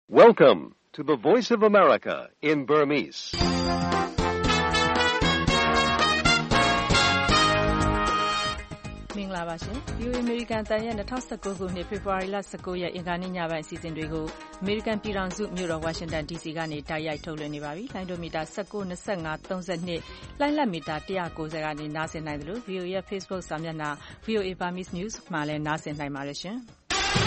Welcome to the Voice of America in Burmese. ။မင်္ဂလာပါရှင်။ VOA American တန်ရဲ့2019ခုနှစ်ဖေဖော်ဝါရီလ19ရက်အင်္ဂါနေ့ညပိုင်းအစီအစဉ်တွေကို American ပြည်ထောင်စုမြို့တော် Washington DC ကနေတိုက်ရိုက်ထုတ်လွှင့်နေပါပြီ။လိုင်းဒိုမီတာ19, 25, 32လိုင်းလက်မီတာ190ကနေနားဆင်နိုင်တယ်လို့ VOA ရဲ့ Facebook စာမျက်နှာ VOA Burmese News မှာလည်းနားဆင်နိုင်ပါတယ်ရှင်။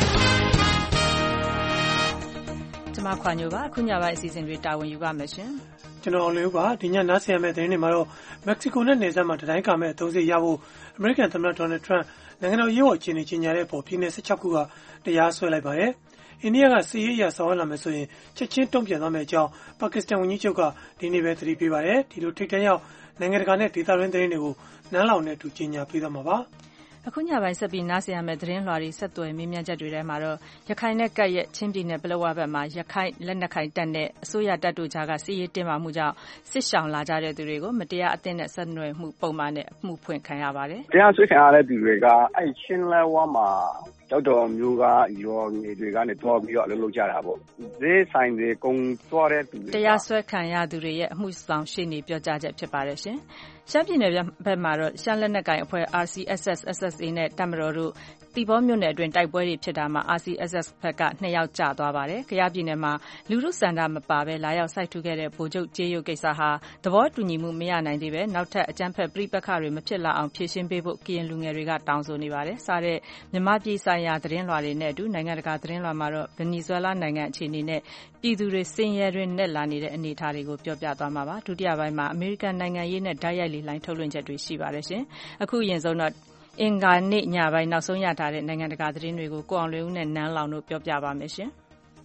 ကျွန်မခွာညိုပါအခုညပိုင်းအစီအစဉ်တွေတာဝန်ယူပါမယ်ရှင်။ကျွန်တော်အောင်လေးပါဒီညနားဆင်ရမယ့်သတင်းတွေမှာတော့မက္ကဆီကိုနဲ့နယ်စပ်မှာတတိုင်းကာမဲ့အသုံးစရိတ်ရဖို့အမေရိကန်သမ္မတဒေါ်နယ်ထရန့်နိုင်ငံတော်ရေးပေါ်အခြေအနေကြီးညာတဲ့အပေါ်ပြည်내16ခုကတရားစွဲလိုက်ပါတယ်။အိန္ဒိယကစီးရေးအရဆောင်ရွက်လာမယ်ဆိုရင်ချက်ချင်းတုံ့ပြန်သွားမယ့်အကြောင်းပါကစ္စတန်ဝန်ကြီးချုပ်ကဒီနေ့ပဲသတိပေးပါတယ်။ဒီလိုထိပ်တန်းရောက်နိုင်ငံတကာနဲ့ဒေသတွင်းသတင်းတွေကိုနန်းလောင်နဲ့အတူကြီးညာပေးသွားမှာပါ။အခုညပိုင်းဆက်ပြီးနားဆင်ရမယ့်သတင်းလွှာတွေဆက်သွယ်မေးမြန်းချက်တွေထဲမှာတော့ရခိုင်နဲ့ကပ်ရဲ့ချင်းပြည်နယ်ပလောဝဘက်မှာရခိုင်လက်နက်ကိုင်တပ်နဲ့အစိုးရတပ်တို့ကြားကစစ်ရေးတင်းမာမှုကြောင့်စစ်ရှောင်လာကြတဲ့သူတွေကိုမတရားအသင်းနဲ့ဆက်နွယ်မှုပုံမှန်နဲ့အမှုဖွင့်ခံရပါတယ်။တရားစွဲခံရတဲ့သူတွေကအဲ့ချင်းလဲဝါမှာကျောက်တော်မျိုးကရောငွေတွေကနေတွားပြီးတော့အလုပ်လုပ်ကြတာပေါ့။ဈေးဆိုင်တွေကုန်သွားတဲ့သူတွေတရားစွဲခံရသူတွေရဲ့အမှုဆောင်ရှေ့နေပြောကြားချက်ဖြစ်ပါတယ်ရှင်။ရှမ်းပြည်နယ်ဘက်မှာတော့ရှမ်းလက်နက်ကိုင်အဖွဲ့ RCSS SSA နဲ့တပ်မတော်တို့တီဘောမြို့နယ်အတွင်းတိုက်ပွဲတွေဖြစ်တာမှာ RCSS ဘက်က2ယောက်ကျသွားပါတယ်။ကယားပြည်နယ်မှာလူထုစန္ဒမပါဘဲလာရောက်စိုက်ထူခဲ့တဲ့ဗိုလ်ချုပ်ကြေးရုပ်ကိစ္စဟာသဘောတူညီမှုမရနိုင်သေးပဲနောက်ထပ်အကြမ်းဖက်ပြိပက္ခတွေမဖြစ်လာအောင်ဖြေရှင်းပေးဖို့ကရင်လူငယ်တွေကတောင်းဆိုနေပါတယ်။စတဲ့မြန်မာပြည်ဆိုင်ရာသတင်းလွှာတွေနဲ့အတူနိုင်ငံတကာသတင်းလွှာမှာတော့ဗင်နီဇွဲလားနိုင်ငံအခြေအနေနဲ့ပြည်သူတွေစင်ရဲတွင်နဲ့လာနေတဲ့အနေအထားတွေကိုပြောပြသွားမှာပါ။ဒုတိယပိုင်းမှာအမေရိကန်နိုင်ငံရေးနဲ့ဓာတ်ရိုက်လိုင်းထုတ်လွှင့်ချက်တွေရှိပါတယ်ရှင်။အခုအရင်ဆုံးတော့အင်္ဂါနေ့ညပိုင်းနောက်ဆုံးရထားတဲ့နိုင်ငံတကာသတင်းတွေကိုကိုအောင်လွင်ဦးနဲ့နန်းလောင်တို့ပြောပြပါမယ်ရှင်။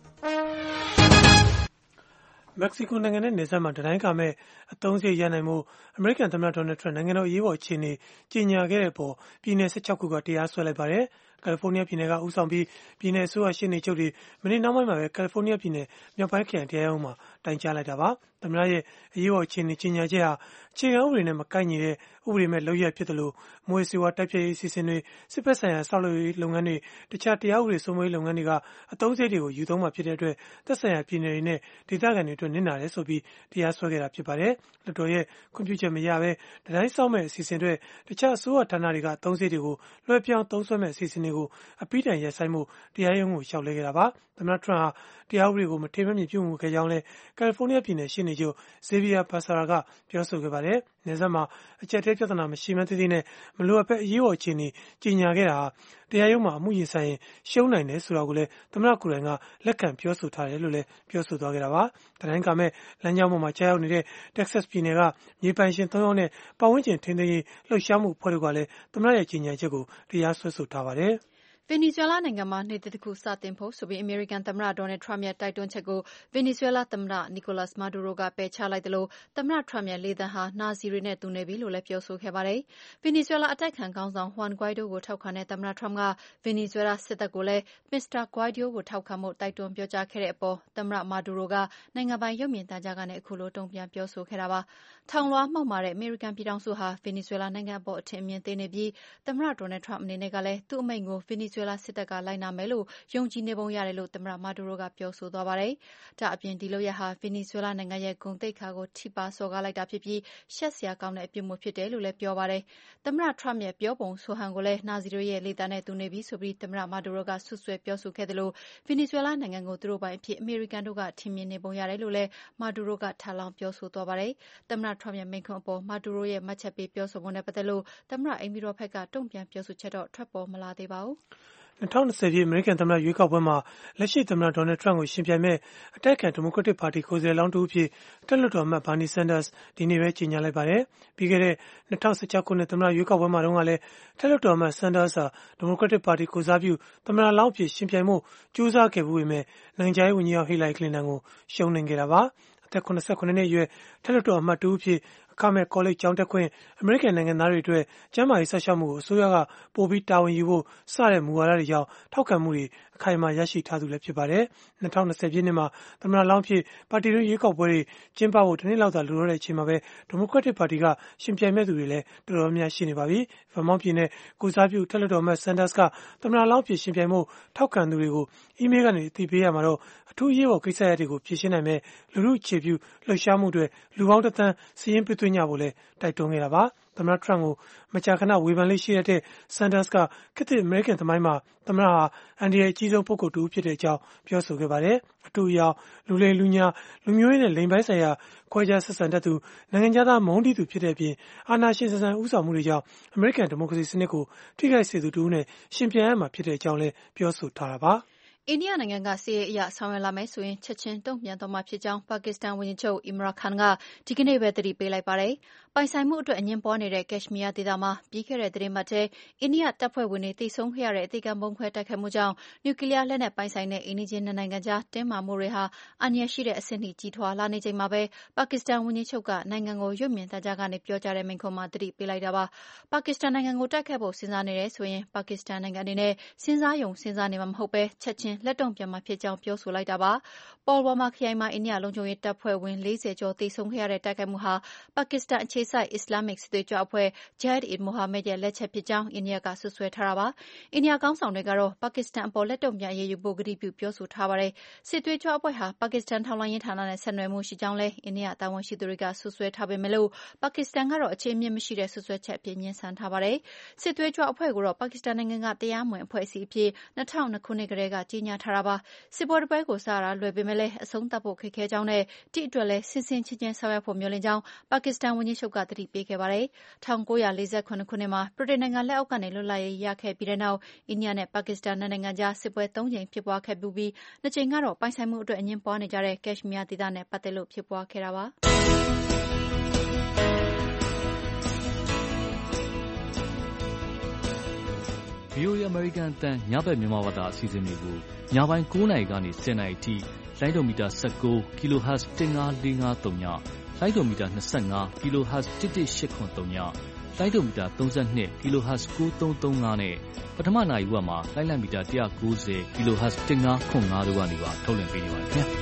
မက္ကဆီကိုနိုင်ငံနဲ့နယ်စပ်မှာတတိုင်းကာမဲ့အသုံးစရိတ်ရနိုင်မှုအမေရိကန်သမ္မတဒေါ်နယ်ထရန့်နိုင်ငံတော်ရေးပေါ်အခြေအနေကြီးညာခဲ့တဲ့ပေါ်ပြည်내16ခုကတရားစွဲလိုက်ပါတယ်။ကယ်လီဖိုးနီးယားပြည်နယ်ကဦးဆောင်ပြီးပြည်내အစိုးရရှေ့နေချုပ်တွေမနေ့နောက်ပိုင်းမှာပဲကယ်လီဖိုးနီးယားပြည်နယ်မြောက်ပိုင်းခရိုင်တရားရုံးမှာတိုင်ကြားလိုက်တာပါ။သမ္မတရဲ့အရေးပေါ်အခြေအနေကြီးညာချက်ဟာအခြေခံဥပဒေနဲ့မကိုက်ညီတဲ့ဥပဒေမဲ့လုပ်ရဖြစ်တယ်လို့မွေးစီဝါတိုက်ဖြတ်ရေးအစီအစဉ်တွေစစ်ဘက်ဆိုင်ရာဆောက်လုပ်ရေးလုပ်ငန်းတွေတခြားတရားဥပဒေစိုးမိုးရေးလုပ်ငန်းတွေကအသုံးစရိတ်တွေကိုယူသုံးမှာဖြစ်တဲ့အတွက်သက်ဆိုင်ရာပြည်နယ်တွေနဲ့ဒေသခံတွေအတွက်နစ်နာတယ်ဆိုပြီးတရားစွဲခဲ့တာဖြစ်ပါတယ်။လွှတ်တော်ရဲ့ခွင့်ပြုချက်မရဘဲတတိုင်းဆောက်မဲ့အစီအစဉ်တွေတခြားအစိုးရဌာနတွေကအသုံးစရိတ်တွေကိုလွှဲပြောင်းသုံးစွဲမဲ့အစီအစဉ်တွေကိုအပိတိုင်ရပ်ဆိုင်းမှုတရားရုံးကိုလျှောက်လဲခဲ့တာပါ။သမ္မတထရန့်ဟာတရားဥပဒေကိုမထေမဲ့မြင်ပြုမှုခဲ့ကြောင်းလဲကယ်လီဖိုးနီးယားပြည်နယ်ရှေ့နေချုပ်ဇေဗီယာဘာဆာရာကပြောဆိုခဲ့ပါတယ်။နယ်စပ်မှာအကြက်တဲပြဿနာမရှိမှန်းသိသိနဲ့မလိုအပ်ပဲအရေးပေါ်အခြေအနေကြီးညာခဲ့တာဟာတရားရုံးမှာအမှုရင်ဆိုင်ရင်ရှုံးနိုင်တယ်ဆိုတာကိုလည်းသမ္မတကိုယ်တိုင်ကလက်ခံပြောဆိုထားတယ်လို့လည်းပြောဆိုသွားခဲ့တာပါ။တတိုင်းကာမဲ့လမ်းကြောင်းပေါ်မှာကြားရောက်နေတဲ့ Texas ပြည်နယ်ကမြေပိုင်ရှင်3ယောက်နဲ့ပတ်ဝန်းကျင်ထိန်းသိမ်းရေးလှုပ်ရှားမှုအဖွဲ့တို့ကလည်းသမ္မတရဲ့ကြီးညာချက်ကိုတရားစွဲဆိုထားပါတယ်။ဗင်နီဇွဲလားနိုင်ငံမှာနှစ်တစ်ခုစတင်ဖို့ဆိုပြီးအမေရိကန်သမ္မတဒေါ်နယ်ထရန့်ရဲ့တိုက်တွန်းချက်ကိုဗင်နီဇွဲလားသမ္မတနီကိုလပ်စ်မာဒူရိုကပယ်ချလိုက်တယ်လို့သမ္မတထရန့်ရဲ့လေသံဟာနာဇီတွေနဲ့တူနေပြီလို့လည်းပြောဆိုခဲ့ပါတယ်။ဗင်နီဇွဲလားအတိုက်အခံခေါင်းဆောင်ဟွမ်ဂွိုင်ဒိုကိုထောက်ခံတဲ့သမ္မတထရန့်ကဗင်နီဇွဲလားစစ်တပ်ကိုလည်းမစ္စတာဂွိုင်ဒိုကိုထောက်ခံဖို့တိုက်တွန်းပြောကြားခဲ့တဲ့အပေါ်သမ္မတမာဒူရိုကနိုင်ငံပိုင်ရုပ်မြင်သံကြားကနေအခုလိုတုံ့ပြန်ပြောဆိုခဲ့တာပါ။ထောင်လွှားမှောက်မာတဲ့အမေရိကန်ပြည်ထောင်စုဟာဗင်နီဇွဲလားနိုင်ငံအပေါ်အထင်အမြင်သေးနေပြီးသမ္မတဒေါ်နယ်ထရန့်အနေနဲ့ကလည်းသူ့အမိန့်ကိုဗင်နီဇွဲလားစစ်တပ်ကလိုက်နာမယ်လို့ယုံကြည်နေပုံရတယ်လို့သမ္မတမာဒူရိုကပြောဆိုသွားပါတယ်။ဒါအပြင်ဒီလုပ်ရပ်ဟာဗင်နီဇွဲလားနိုင်ငံရဲ့ဂုဏ်သိက္ခာကိုထိပါစော်ကားလိုက်တာဖြစ်ပြီးရှက်စရာကောင်းတဲ့အပြုအမူဖြစ်တယ်လို့လည်းပြောပါတယ်။သမ္မတထရန့်ရဲ့ပြောပုံဆိုဟန်ကိုလည်းနာဇီတွေရဲ့လေသံနဲ့တူနေပြီဆိုပြီးသမ္မတမာဒူရိုကဆွဆွဲပြောဆိုခဲ့တယ်လို့ဗင်နီဇွဲလားနိုင်ငံကိုသူတို့ပိုင်အဖြစ်အမေရိကန်တို့ကထင်မြင်နေပုံရတယ်လို့လည်းမာဒူရိုကထပ်လောင်းပြောဆိုသွားပါတယ်။သမ္မတထရန့်ရဲ့မိန့်ခွန်းအပေါ်မာဒူရိုရဲ့မှတ်ချက်ပေးပြောဆိုပုံနဲ့ပတ်သက်လို့သမ္မတအိမ်ဖြူတော်ဘက်ကတုံ့ပြန်ပြောဆိုချက်တော့ထွက်ပေါ်မလာသေးပါဘူး။ 2020ပြည့်အမေရိကန်သမ္မတရွေးကောက်ပွဲမှာလက်ရှိသမ္မတဒေါ်နယ်ထရန့်ကိုရှင်ပြိုင်မဲ့အတိုက်အခံဒီမိုကရက်တစ်ပါတီကိုယ်စားလှယ်လောင်းတစ်ဦးဖြစ်အထက်လွှတ်တော်အမတ်ဘာနီဆန်ဒါစ်ဒီနေ့ပဲကြေညာလိုက်ပါတယ်။ပြီးခဲ့တဲ့2016ခုနှစ်သမ္မတရွေးကောက်ပွဲမှာတုန်းကလည်းအထက်လွှတ်တော်အမတ်ဆန်ဒါစ်ဟာဒီမိုကရက်တစ်ပါတီကိုယ်စားပြုသမ္မတလောင်းအဖြစ်ရှင်ပြိုင်မှုကြိုးစားခဲ့မှုပေမဲ့နိုင်ငံခြားရေးဝန်ကြီးဟောင်းဟီလာရီကလင်တန်ကိုရှုံးနိမ့်ခဲ့တာပါ။အသက်89နှစ်အရွယ်အထက်လွှတ်တော်အမတ်တစ်ဦးဖြစ်အခမဲ့ကောလိပ်ကျောင်းတက်ခွင့်အမေရိကန်နိုင်ငံသားတွေအတွက်ကျန်းမာရေးစောင့်ရှောက်မှုကိုအစိုးရကပိုပြီးတာဝန်ယူဖို့စတဲ့မူဝါဒတွေကြောင့်ထောက်ခံမှုတွေအခိုင်အမာရရှိထားသူလည်းဖြစ်ပါတယ်။ 2020 ပြည့်နှစ်မှာသမ္မတလောင်းအဖြစ်ပါတီတွင်းရွေးကောက်ပွဲတွေကျင်းပဖို့တစ်နှစ်လောက်သာလိုတော့တဲ့အချိန်မှာပဲဒီမိုကရက်တစ်ပါတီကရှင်ပြိုင်မဲ့သူတွေလည်းတော်တော်များရှိနေပါပြီ။ Vermont ပြည်နယ်ကိုစားပြုအထက်လွှတ်တော်အမတ် Sanders ကသမ္မတလောင်းအဖြစ်ရှင်ပြိုင်မှုထောက်ခံသူတွေကိုအီးမေးလ်ကနေအသိပေးရမှာတော့အထူးအရေးပေါ်ကိစ္စရပ်တွေကိုဖြေရှင်းနိုင်မဲ့လူထုအခြေပြုလှုပ်ရှားမှုတွေလူပေါင်းတစ်သန်းစာရင်းပေးသွင်းကြဖို့လည်းတိုက်တွန်းခဲ့တာပါ။သမ္မတ Trump ကိုမကြာခဏဝေဖန်လေးရှိတဲ့ Sanders ကခေတ်သစ်အမေရိကန်သမိုင်းမှာသမ္မတဟာအန္တရာယ်အကြီးဆုံးပုဂ္ဂိုလ်တစ်ဦးဖြစ်ကြောင်းပြောဆိုခဲ့ပါတယ်။အထူးအယောင်လူလိမ်လူညာလူမျိုးရေးနဲ့လိင်ပိုင်းဆိုင်ရာခွဲခြားဆက်ဆံတတ်သူနိုင်ငံခြားသားမုန်းတီးသူဖြစ်တဲ့အပြင်အာဏာရှင်ဆန်ဆန်ဦးဆောင်မှုတွေကြောင့်အမေရိကန်ဒီမိုကရေစီစနစ်ကိုထိခိုက်စေသူတစ်ဦးနဲ့ရှင်ပြိုင်ရမှာဖြစ်ကြောင်းလည်းပြောဆိုထားတာပါ။အိန္ဒိယနိုင်ငံကစစ်ရေးအရဆောင်ရွက်လာမယ်ဆိုရင်ချက်ချင်းတုံ့ပြန်သွားမှာဖြစ်ကြောင်းပါကစ္စတန်ဝန်ကြီးချုပ် Imran Khan ကဒီကနေ့ပဲသတိပေးလိုက်ပါတယ်။ပိုင်ဆိုင်မှုအတွက်အငြင်းပွားနေတဲ့ကက်ရှ်မီးယားဒေသမှာပြီးခဲ့တဲ့သီတင်းပတ်ထဲအိန္ဒိယတပ်ဖွဲ့ဝင်တွေသေဆုံးခဲ့ရတဲ့အသေခံဗုံးခွဲတိုက်ခိုက်မှုကြောင့်နျူကလ িয়ার လက်နက်ပိုင်ဆိုင်တဲ့အိမ်နီးချင်းနှစ်နိုင်ငံကြားတင်းမာမှုတွေဟာအန္တရာယ်ရှိတဲ့အဆင့်ထိကြီးထွားလာနေချိန်မှာပဲပါကစ္စတန်ဝန်ကြီးချုပ်ကနိုင်ငံကိုရုပ်မြင်သံကြားကနေပြောကြားတဲ့မိန့်ခွန်းမှာသတိပေးလိုက်တာပါ။ပါကစ္စတန်နိုင်ငံကိုတိုက်ခိုက်ဖို့စဉ်းစားနေတယ်ဆိုရင်ပါကစ္စတန်နိုင်ငံအနေနဲ့စဉ်းစားရုံစဉ်းစားနေမှာမဟုတ်ပဲချက်ချင်းလက်တုံ့ပြန်မှာဖြစ်ကြောင်းပြောဆိုလိုက်တာပါ။ ပေါ်လ်ဝါမာခရိုင်မှာအိန္ဒိယလုံခြုံရေးတပ်ဖွဲ့ဝင်40ကျော်သေဆုံးခဲ့ရတဲ့တိုက်ခိုက်မှုဟာပါကစ္စတန်အခြေစိုက်အစ္စလာမစ်စစ်သွေးကြွအဖွဲ့ Jaish-e-Mohammed ရဲ့လက်ချက်ဖြစ်ကြောင်းအိန္ဒိယကစွပ်စွဲထားတာပါ။အိန္ဒိယခေါင်းဆောင်တွေကတော့ပါကစ္စတန်အပေါ်လက်တုံ့ပြန်အရေးယူဖို့ကတိပြုပြောဆိုထားပါတယ်။စစ်သွေးကြွအဖွဲ့ဟာပါကစ္စတန်ထောက်လှမ်းရေးဌာနနဲ့ဆက်နွယ်မှုရှိကြောင်းလည်းအိန္ဒိယတာဝန်ရှိသူတွေကစွပ်စွဲထားပေမဲ့ပါကစ္စတန်ကတော့အခြေအမြစ်မရှိတဲ့စွပ်စွဲချက်အဖြစ်ငြင်းဆန်ထားပါတယ်။စစ်သွေးကြွအဖွဲ့ကိုတော့ပါကစ္စတန်နိုင်ငံကတရားမဝင်အဖွဲ့အစည်းအဖြစ်2002ခုနှစ်ကတည်းကကြေညာထားတာပါ။စစ်ပွဲတစ်ပွဲကိုစတာလွယ်ပေမဲ့အဆုံးသတ်ဖို့ခက်ခဲကြောင်းနဲ့ဒီအတွက်လည်းဆင်ဆင်ခြင်ခြင်ဆောင်ရွက်ဖို့မျှော်လင့်ကြောင်းပါကစ္စတန်ဝန်ကြီးချုပ်ကသတိပေးခဲ့ပါတယ်။ 1947ခုနှစ်မှာဗြိတိန်နိုင်ငံလက်အောက်ကနေလွတ်လပ်ရေးရခဲ့ပြီးတဲ့နောက်အိန္ဒိယနဲ့ပါကစ္စတန်နှစ်နိုင်ငံကြားစစ်ပွဲ3ကြိမ်ဖြစ်ပွားခဲ့ဖူးပြီး2ကြိမ်ကတော့ပိုင်ဆိုင်မှုအတွက်အငြင်းပွားနေကြတဲ့ကက်ရှ်မီးယားဒေသနဲ့ပတ်သက်လို့ဖြစ်ပွားခဲ့တာပါ။ VOA အမေရိကန်အသံညဘက်မြန်မာဘာသာအစီအစဉ်တွေကိုညပိုင်း9နာရီကနေ10နာရီအထိလိုင်းဒိုမီတာ19 kHz 15453ညလိုင်းဒိုမီတာ25 kHz 11883ညလိုင်းဒိုမီတာ32 kHz 9335နဲ့ပထမနာရီဝက်မှာလိုင်းလံမီတာ190 kHz 1505တို့ကနေပါထုတ်လွှင့်ပေးနေပါတယ်ခင်ဗျာ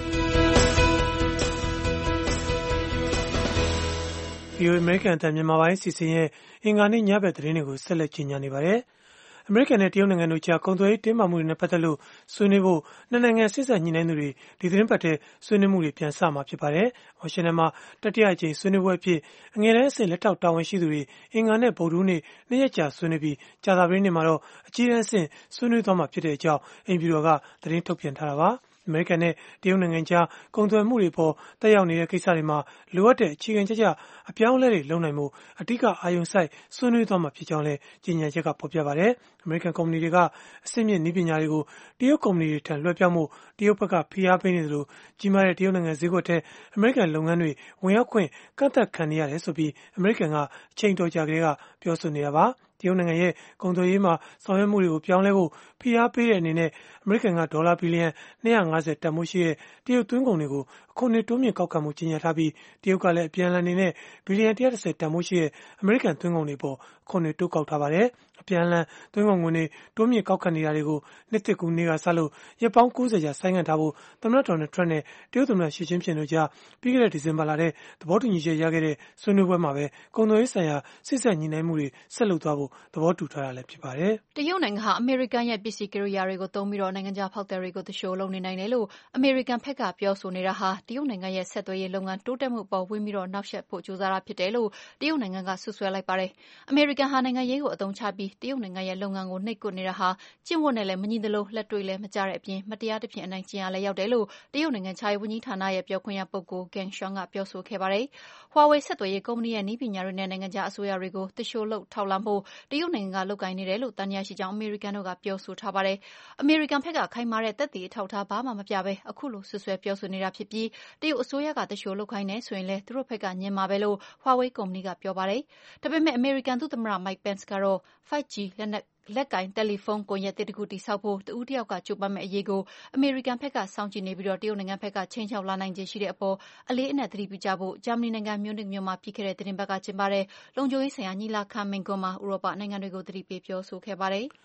။ VOA အမေရိကန်အသံမြန်မာပိုင်းအစီအစဉ်ရဲ့အင်္ဂါနေ့ညဘက်သတင်းတွေကိုဆက်လက်ကြီးညာနေပါတယ်။အမေရိကန်နဲ့တရုတ်နိုင်ငံတို့ကြားကုန်သွယ်ရေးတင်းမာမှုတွေနဲ့ပတ်သက်လို့ဆွေးနွေးဖို့နှစ်နိုင်ငံဆက်ဆံညှိနှိုင်းသူတွေဒီသတင်းပတ်ထဲဆွေးနွေးမှုတွေပြန်စမှာဖြစ်ပါတယ်။ဝါရှင်တန်မှာတတိယအကြိမ်ဆွေးနွေးပွဲအဖြစ်အငယ်တန်းအဆင့်လက်ထောက်တာဝန်ရှိသူတွေအင်္ဂါနဲ့ဗုဒ္ဓဟူးနေ့2ရက်ကြာဆွေးနွေးပြီးကြာသပတေးနေ့မှာတော့အကြီးတန်းအဆင့်ဆွေးနွေးသွားမှာဖြစ်ကြောင်းအိမ်ဖြူတော်ကသတင်းထုတ်ပြန်ထားတာပါ။အမေရိကန်နဲ့တရုတ်နိုင်ငံကြားကုန်သွယ်မှုတွေပေါ်တက်ရောက်နေတဲ့ကိစ္စတွေမှာလိုအပ်တဲ့အခြေခံကျကျအပြောင်းအလဲတွေလုပ်နိုင်မှုအဓိကအာရုံစိုက်ဆွေးနွေးသွားမှာဖြစ်ကြောင်းလည်းကြေညာချက်ကဖော်ပြပါတယ်။အမေရိကန်ကုမ္ပဏီတွေကအဆင့်မြင့်နည်းပညာတွေကိုတရုတ်ကုမ္ပဏီတွေထံလွှဲပြောင်းမှုတရုတ်ဘက်ကဖိအားပေးနေသလိုကြီးမားတဲ့တရုတ်နိုင်ငံဈေးကွက်ထဲအမေရိကန်လုပ်ငန်းတွေဝင်ရောက်ခွင့်ကန့်သတ်ခံနေရတယ်ဆိုပြီးအမေရိကန်ကအချိန်တော်ကြာကတည်းကပြောဆိုနေတာပါ။တရုတ်နိုင်ငံရဲ့ကုန်သွယ်ရေးမှာဆောင်ရွက်မှုတွေကိုပြောင်းလဲဖို့ဖိအားပေးတဲ့အနေနဲ့အမေရိကန်ကဒေါ်လာဘီလီယံ250တန်ဖိုးရှိတဲ့တရုတ်သွင်းကုန်တွေကိုအခွန်တွေတိုးမြင့်ကောက်ခံမှုကြေညာထားပြီးတရုတ်ကလည်းအပြန်အလှန်အနေနဲ့ဘီလီယံ130တန်ဖိုးရှိတဲ့အမေရိကန်သွင်းကုန်တွေပေါ်အခွန်တွေတိုးကောက်ထားပါတယ်။အပြန်အလှန်သွင်းကုန်ငွေတွေတိုးမြင့်ကောက်ခံနေတာတွေကိုနှစ်သစ်ကူးနေ့ကစလို့ရက်ပေါင်း90ကြာဆိုင်းငံ့ထားဖို့သမ္မတဒေါ်နယ်ထရန့်နဲ့တရုတ်သမ္မတရှီကျင်းဖျင်တို့ကြားပြီးခဲ့တဲ့ဒီဇင်ဘာလထဲသဘောတူညီချက်ရခဲ့တဲ့ဆွေးနွေးပွဲမှာပဲကုန်သွယ်ရေးဆိုင်ရာစစ်ဆက်ညှိနှိုင်းမှုတွေဆက်လုပ်သွားဖို့သဘောတူထားတာလည်းဖြစ်ပါတယ်။တရုတ်နိုင်ငံဟာအမေရိကန်ရဲ့ပစ္စည်းကိရိယာတွေကိုသုံးပြီးနိုင်ငံခြားဖောက်သည်တွေကိုသူလျှိုလုပ်နေနိုင်တယ်လို့အမေရိကန်ဘက်ကပြောဆိုနေတာဟာတရုတ်နိုင်ငံရဲ့ဆက်သွယ်ရေးလုပ်ငန်းတိုးတက်မှုအပေါ်ဝင်ပြီးနှောက်ယှက်ဖို့ကြိုးစားတာဖြစ်တယ်လို့တရုတ်နိုင်ငံကစွပ်စွဲလိုက်ပါတယ်။အမေရိကန်ဟာနိုင်ငံရေးကိုအသုံးချပြီးတရုတ်နိုင်ငံရဲ့လုပ်ငန်းကိုနှိပ်ကွပ်နေတာဟာကျင့်ဝတ်နဲ့လည်းမညီသလိုလက်တွေ့လည်းမကျတဲ့အပြင်မတရားသဖြင့်အနိုင်ကျင့်ရလည်းရောက်တယ်လို့တရုတ်နိုင်ငံခြားရေးဝန်ကြီးဌာနရဲ့ပြောခွင့်ရပုဂ္ဂိုလ် Geng Shuang ကပြောဆိုခဲ့ပါတယ်။ Huawei ဆက်သွယ်ရေးကုမ္ပဏီရဲ့နည်းပညာတွေနဲ့နိုင်ငံခြားအစိုးရတွေကိုသူလျှိုလုပ်ထောက်လှမ်းဖို့တရုတ်နိုင်ငံကလုပ်ကိုင်နေတယ်လို့သံသယရှိကြောင်းအမေရိကန်တို့ကပြောဆိုထားပါတယ်။အမေရိကန်ဘက်ကခိုင်မာတဲ့သက်သေအထောက်အထားဘာမှမပြဘဲအခုလိုစွပ်စွဲပြောဆိုနေတာဖြစ်ပြီးတရုတ်အစိုးရကသူလျှိုလုပ်ခိုင်းတယ်ဆိုရင်လည်းသူတို့ဘက်ကငြင်းမှာပဲလို့ Huawei ကုမ္ပဏီကပြောပါတယ်။ဒါပေမဲ့အမေရိကန်ဒုသမ္မတ Mike Pence ကတော့ 5G လက်ကိုင်တယ်လီဖုန်းကွန်ရက်သစ်တစ်ခုတည်ဆောက်ဖို့တစ်ဦးတစ်ယောက်ကကြိုးပမ်းမယ့်အရေးကိုအမေရိကန်ဘက်ကစောင့်ကြည့်နေပြီးတရုတ်နိုင်ငံဘက်ကခြိမ်းခြောက်လာနိုင်ခြေရှိတဲ့အပေါ်အလေးအနက်သတိပြုကြဖို့ဂျာမနီနိုင်ငံမြူးနစ်မြို့မှာပြီးခဲ့တဲ့သီတင်းပတ်ကကျင်းပတဲ့လုံခြုံရေးဆိုင်ရာညီလာခံမိန့်ခွန်းမှာဥရောပနိုင်ငံတွေကိုသတိပေးပြောဆိုခဲ့ပါတယ်။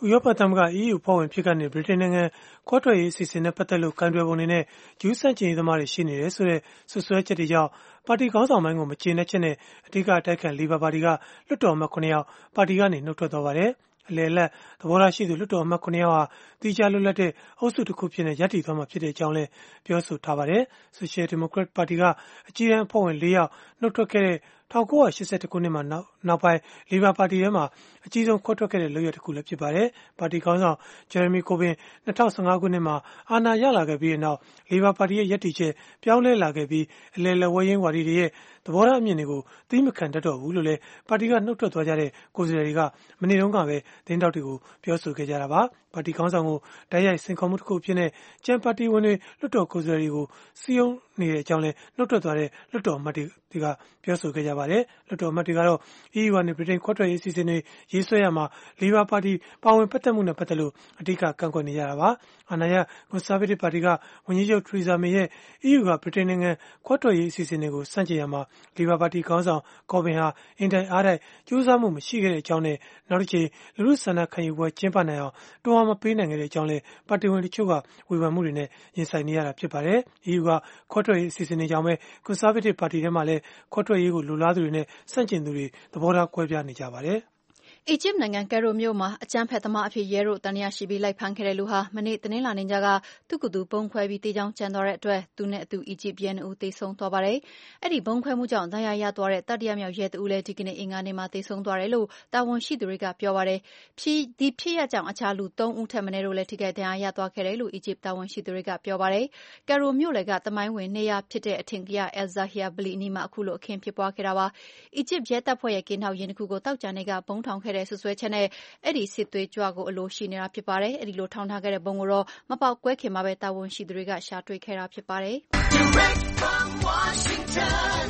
ဥရောပသမဂ္ဂ EU အဖွဲ့ဝင်ဖြစ်ကနေဗြိတိန်နိုင်ငံခွဲထွက်ရေးအစီအစဉ်နဲ့ပတ်သက်လို့ကိုင်တွယ်ပုံတွေနဲ့ဂျူးဆန့်ကျင်ရေးသမားတွေရှိနေတယ်ဆိုတဲ့ဆွဆွဲချက်တွေကြောင့်ပါတီခေါင်းဆောင်ပိုင်းကိုမကျေနပ်ချက်နဲ့အဓိကအတိုက်ခံလီဘာပါတီကလွှတ်တော်အမတ်9ယောက်ပါတီကနေနှုတ်ထွက်သွားပါတယ်။အလယ်အလတ်သဘောထားရှိသူလွှတ်တော်အမတ်9ယောက်ဟာတီးခြားလွတ်လပ်တဲ့အုပ်စုတစ်ခုဖြစ်နေရပ်တည်သွားမှာဖြစ်တဲ့အကြောင်းလည်းပြောဆိုထားပါတယ်။ Social Democrat ပါတီကအကြီးအကဲအဖွဲ့ဝင်4ယောက်နှုတ်ထွက်ခဲ့တဲ့1982ခုနှစ်မှာနောက်ပိုင်းလီဘာပါတီထဲမှာအကြီးဆုံးခွဲထွက်ခဲ့တဲ့လုပ်ရတစ်ခုလည်းဖြစ်ပါတယ်။ပါတီခေါင်းဆောင် Jeremy Corbyn 2015ခုနှစ်မှာအာဏာရလာခဲ့ပြီးနောက်လီဘာပါတီရဲ့ရည်တည်ချက်ပြောင်းလဲလာခဲ့ပြီးအလယ်လက်ဝဲရင်းဝါဒီတွေရဲ့သဘောထားအမြင်တွေကိုသီးမခံတတ်တော့ဘူးလို့လည်းပါတီကနှုတ်ထွက်သွားကြတဲ့ကိုယ်စားလှယ်တွေကမနေ့တုန်းကပဲသတင်းတောက်တွေကိုပြောဆိုခဲ့ကြတာပါ။ပါတီခေါင်းဆောင်ကိုတိုက်ရိုက်စင်ခေါ်မှုတစ်ခုဖြစ်တဲ့ကျန်ပါတီဝင်တွေလွှတ်တော်ကိုယ်စားလှယ်တွေကိုစီယုံနေတဲ့အကြောင်းလည်းနှုတ်ထွက်သွားတဲ့လွှတ်တော်အမတ်တွေကပြောဆိုခဲ့ကြပါတယ်။လွှတ်တော်အမတ်တွေကတော့ EU ကနေဗြိတိန်ခွဲထွက်ရေးအစီအစဉ်တွေရေးဆွဲရမှာလီဘာပါတီပါဝင်ပတ်သက်မှုနဲ့ပတ်သက်လို့အဓိကကန့်ကွက်နေကြတာပါ။အာဏာရ Conservative ပါတီကဝန်ကြီးချုပ် Theresa May ရဲ့ EU ကဗြိတိန်နိုင်ငံခွဲထွက်ရေးအစီအစဉ်တွေကိုစန့်ကျင်ရမှာလီဘာပါတီခေါင်းဆောင် Corbyn ဟာအင်တိုင်အားတိုက်ကြိုးစားမှုမရှိခဲ့တဲ့အကြောင်းနဲ့နောက်တစ်ချိန်လူထုဆန္ဒခံယူပွဲကျင်းပနိုင်အောင်တွန်းအားမပေးနိုင်ခဲ့တဲ့အကြောင်းလည်းပါတီဝင်တချို့ကဝေဖန်မှုတွေနဲ့ရင်ဆိုင်နေရတာဖြစ်ပါတယ်။ EU ကခွဲထွက်ရေးအစီအစဉ်တွေကြောင့်ပဲ Conservative ပါတီထဲမှာလည်းခွဲထွက်ရေးကိုလိုလားသူတွေနဲ့ဆန့်ကျင်သူတွေသဘောထားကွဲပြားနေကြပါတယ်။အီဂျစ်နိုင်ငံကယ်ရိုမြို့မှာအကြမ်းဖက်သမားအဖြစ်ရဲတို့သံသယရှိပြီးလိုက်ဖမ်းခဲ့တဲ့လူဟာမနေ့တနင်္လာနေ့ညကသူ့ကိုယ်သူဗုံးခွဲပြီးတေးကြောင်းကြံသွားတဲ့အတွက်သူနဲ့အတူအီဂျစ်ရဲ2ဦးသေဆုံးသွားပါတယ်။အဲ့ဒီဗုံးခွဲမှုကြောင့်ဒဏ်ရာရသွားတဲ့တတိယမြောက်ရဲတဦးလည်းဒီကနေ့အင်္ဂါနေ့မှာသေဆုံးသွားတယ်လို့တာဝန်ရှိသူတွေကပြောပါတယ်။ဒီဖြစ်ရပ်ကြောင့်အခြားလူ3ဦးထက်မနည်းတို့လည်းထိခိုက်ဒဏ်ရာရသွားခဲ့တယ်လို့အီဂျစ်တာဝန်ရှိသူတွေကပြောပါတယ်။ကယ်ရိုမြို့လယ်ကသမိုင်းဝင်နေရာဖြစ်တဲ့အထင်ကရ Al Zahir ဗလီအနီးမှာအခုလိုအခင်းဖြစ်ပွားခဲ့တာပါ။အီဂျစ်ရဲတပ်ဖွဲ့ရဲ့ကင်းထောက်ယာဉ်တစ်ခုကိုတောက်ကြနေ့ကဗုံးထောင်ခဲ့တဲ့ဆွဆွဲချက်နဲ့အဲ့ဒီစစ်သွေးကြွကိုအလိုရှိနေတာဖြစ်ပါတယ်။အဲ့ဒီလိုထောင်ထားခဲ့တဲ့ဗုံးကိုတော့မပေါက်ကွဲခင်မှာပဲတာဝန်ရှိသူတွေကရှာတွေ့ခဲ့တာဖြစ်ပါတယ်။ Direct from Washington,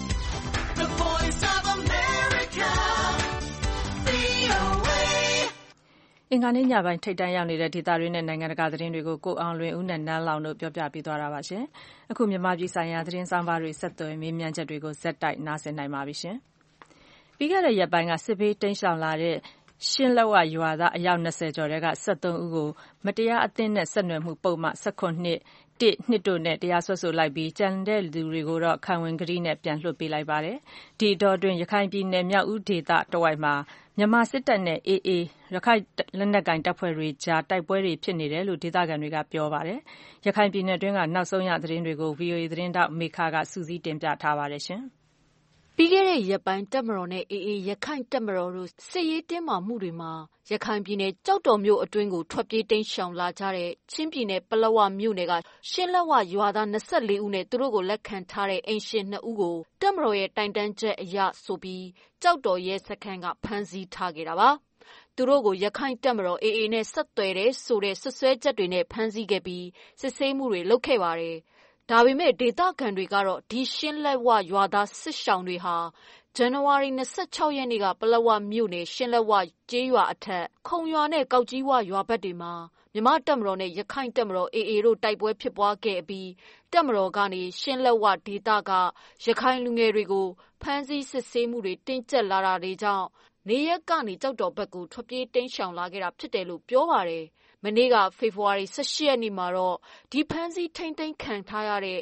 the voice of America, VOA အင်္ဂါနေ့ညပိုင်းထိပ်တန်းရောက်နေတဲ့ဒေသတွင်းနဲ့နိုင်ငံတကာသတင်းတွေကိုကိုအောင်လွင်ဦးနဲ့နန်းလောင်တို့ပြောပြပေးသွားတာပါရှင်။အခုမြန်မာပြည်ဆိုင်ရာသတင်းဆောင်ပါတွေဆက်သွယ်မေးမြန်းချက်တွေကိုဇက်တိုက်နားဆင်နိုင်ပါပြီရှင်။ပြီးခဲ့တဲ့ရက်ပိုင်းကစစ်ဘေးတိမ်းရှောင်လာတဲ့ရှင်းလက်ဝရွာသားအယောက်20ကျော်တဲက73ဦးကိုမတရားအသင်းနဲ့ဆက်နွယ်မှုပုံမှန်19(1)(2) တို့နဲ့တရားစွဲဆိုလိုက်ပြီးကြံတဲ့လူတွေကိုတော့ခံဝန်ကတိနဲ့ပြန်လွှတ်ပေးလိုက်ပါတယ်။ဒီအတောအတွင်းရခိုင်ပြည်နယ်မြောက်ဦးဒေသတဝိုက်မှာမြန်မာစစ်တပ်နဲ့ AA ရခိုင်လက်နက်ကိုင်တပ်ဖွဲ့တွေကြားတိုက်ပွဲတွေဖြစ်နေတယ်လို့ဒေသခံတွေကပြောပါတယ်။ရခိုင်ပြည်နယ်တွင်းကနောက်ဆုံးရသတင်းတွေကို VOA သတင်းတောက်မေခကစူးစီးတင်ပြထားပါတယ်ရှင်။ပြီးခဲ့တဲ့ရက်ပိုင်းတပ်မတော်နဲ့ AA ရခိုင်တပ်မတော်တို့စစ်ရေးတင်းမာမှုတွေမှာရခိုင်ပြည်နယ်ကျောက်တော်မြို့အတွင်းကိုထွက်ပြေးတိမ်းရှောင်လာကြတဲ့ချင်းပြည်နယ်ပလက်ဝမြို့နယ်ကရှင်းလက်ဝရွာသား24ဦးနဲ့သူတို့ကိုလက်ခံထားတဲ့အိမ်ရှင်2ဦးကိုတပ်မတော်ရဲ့တိုင်တန်းချက်အရဆိုပြီးကျောက်တော်ရဲစခန်းကဖမ်းဆီးထားခဲ့တာပါ။သူတို့ကိုရခိုင်တပ်မတော် AA နဲ့ဆက်သွယ်တယ်ဆိုတဲ့ဆွဆွဲချက်တွေနဲ့ဖမ်းဆီးခဲ့ပြီးစစ်ဆေးမှုတွေလုပ်ခဲ့ပါတယ်။ဒါပေမဲ့ဒေသခံတွေကတော့ဒီရှင်းလက်ဝရွာသားစစ်ရှောင်တွေဟာဇန်နဝါရီ26ရက်နေ့ကပလက်ဝမြို့နယ်ရှင်းလက်ဝကျေးရွာအထက်ခုံရွာနဲ့ကောက်ကြီးဝရွာဘက်တွေမှာမြန်မာတပ်မတော်နဲ့ရခိုင်တပ်မတော် AA တို့တိုက်ပွဲဖြစ်ပွားခဲ့ပြီးတပ်မတော်ကနေရှင်းလက်ဝဒေသကရခိုင်လူငယ်တွေကိုဖမ်းဆီးစစ်ဆေးမှုတွေတင်းကျပ်လာတာတွေကြောင့်နေရက်ကနေကြောက်တော်ဘက်ကိုထွက်ပြေးတိမ်းရှောင်လာခဲ့တာဖြစ်တယ်လို့ပြောပါတယ်။မနေ့ကဖေဖော်ဝါရီ18ရက်နေ့မှာတော့ဒီဖမ်းဆီးထိန်းသိမ်းခံထားရတဲ့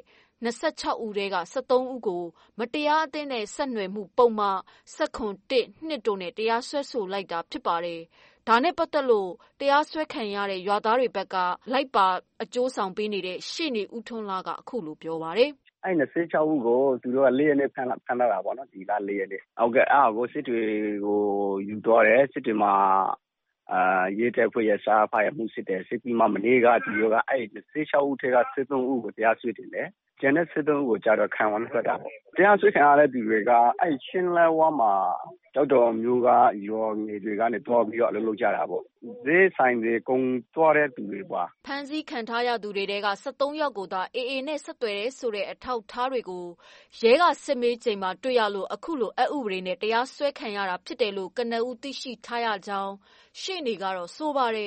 26ဦးထဲက73ဦးကိုမတရားအသင်းနဲ့ဆက်နွယ်မှုပုံမှန်19(1)(2) တို့နဲ့တရားစွဲဆိုလိုက်တာဖြစ်ပါတယ်။ဒါနဲ့ပတ်သက်လို့တရားစွဲခံရတဲ့ရွာသားတွေဘက်ကလိုက်ပါအကျိုးဆောင်ပေးနေတဲ့ရှေ့နေဦးထွန်းလာကအခုလိုပြောပါတယ်။အဲ့26ဦးကိုသူတို့က4ရက်နေ့ဖမ်းလာတာပေါ့နော်ဒီလ4ရက်နေ့ဟုတ်ကဲ့အားကိုစစ်တွေကိုယူသွားတယ်စစ်တွေမှာရေးတဲ့ဖွဲ့ရစားဖားရမှုစစ်တယ်စစ်ပြီးမှမနေ့ကဒီရောကအဲ့26ဦးထဲက73ဦးကိုတရားစွဲတင်တယ်ကျန်တဲ့73ဦးကိုကြာတော့ခံဝန်ထွက်တာပေါ့တရားစွဲခံရတဲ့သူတွေကအဲ့ချင်းလဲဝါမှာတောက်တော်မျိုးကရောငယ်တွေကနေတွားပြီးတော့အလုပ်လုပ်ကြတာပေါ့ဈေးဆိုင်တွေကုန်းတွားတဲ့သူတွေပါဖမ်းဆီးခံထားရသူတွေတဲက73ယောက်ကိုသာ AA နဲ့ဆက်သွယ်တဲ့ဆိုတဲ့အထောက်ထားတွေကိုရဲကစစ်မေးချိန်မှာတွေ့ရလို့အခုလိုအဥပဒေနဲ့တရားစွဲခံရတာဖြစ်တယ်လို့ကနဦးသိရှိထားရကြောင်းရှေ့နေကတော့ဆိုပါတယ်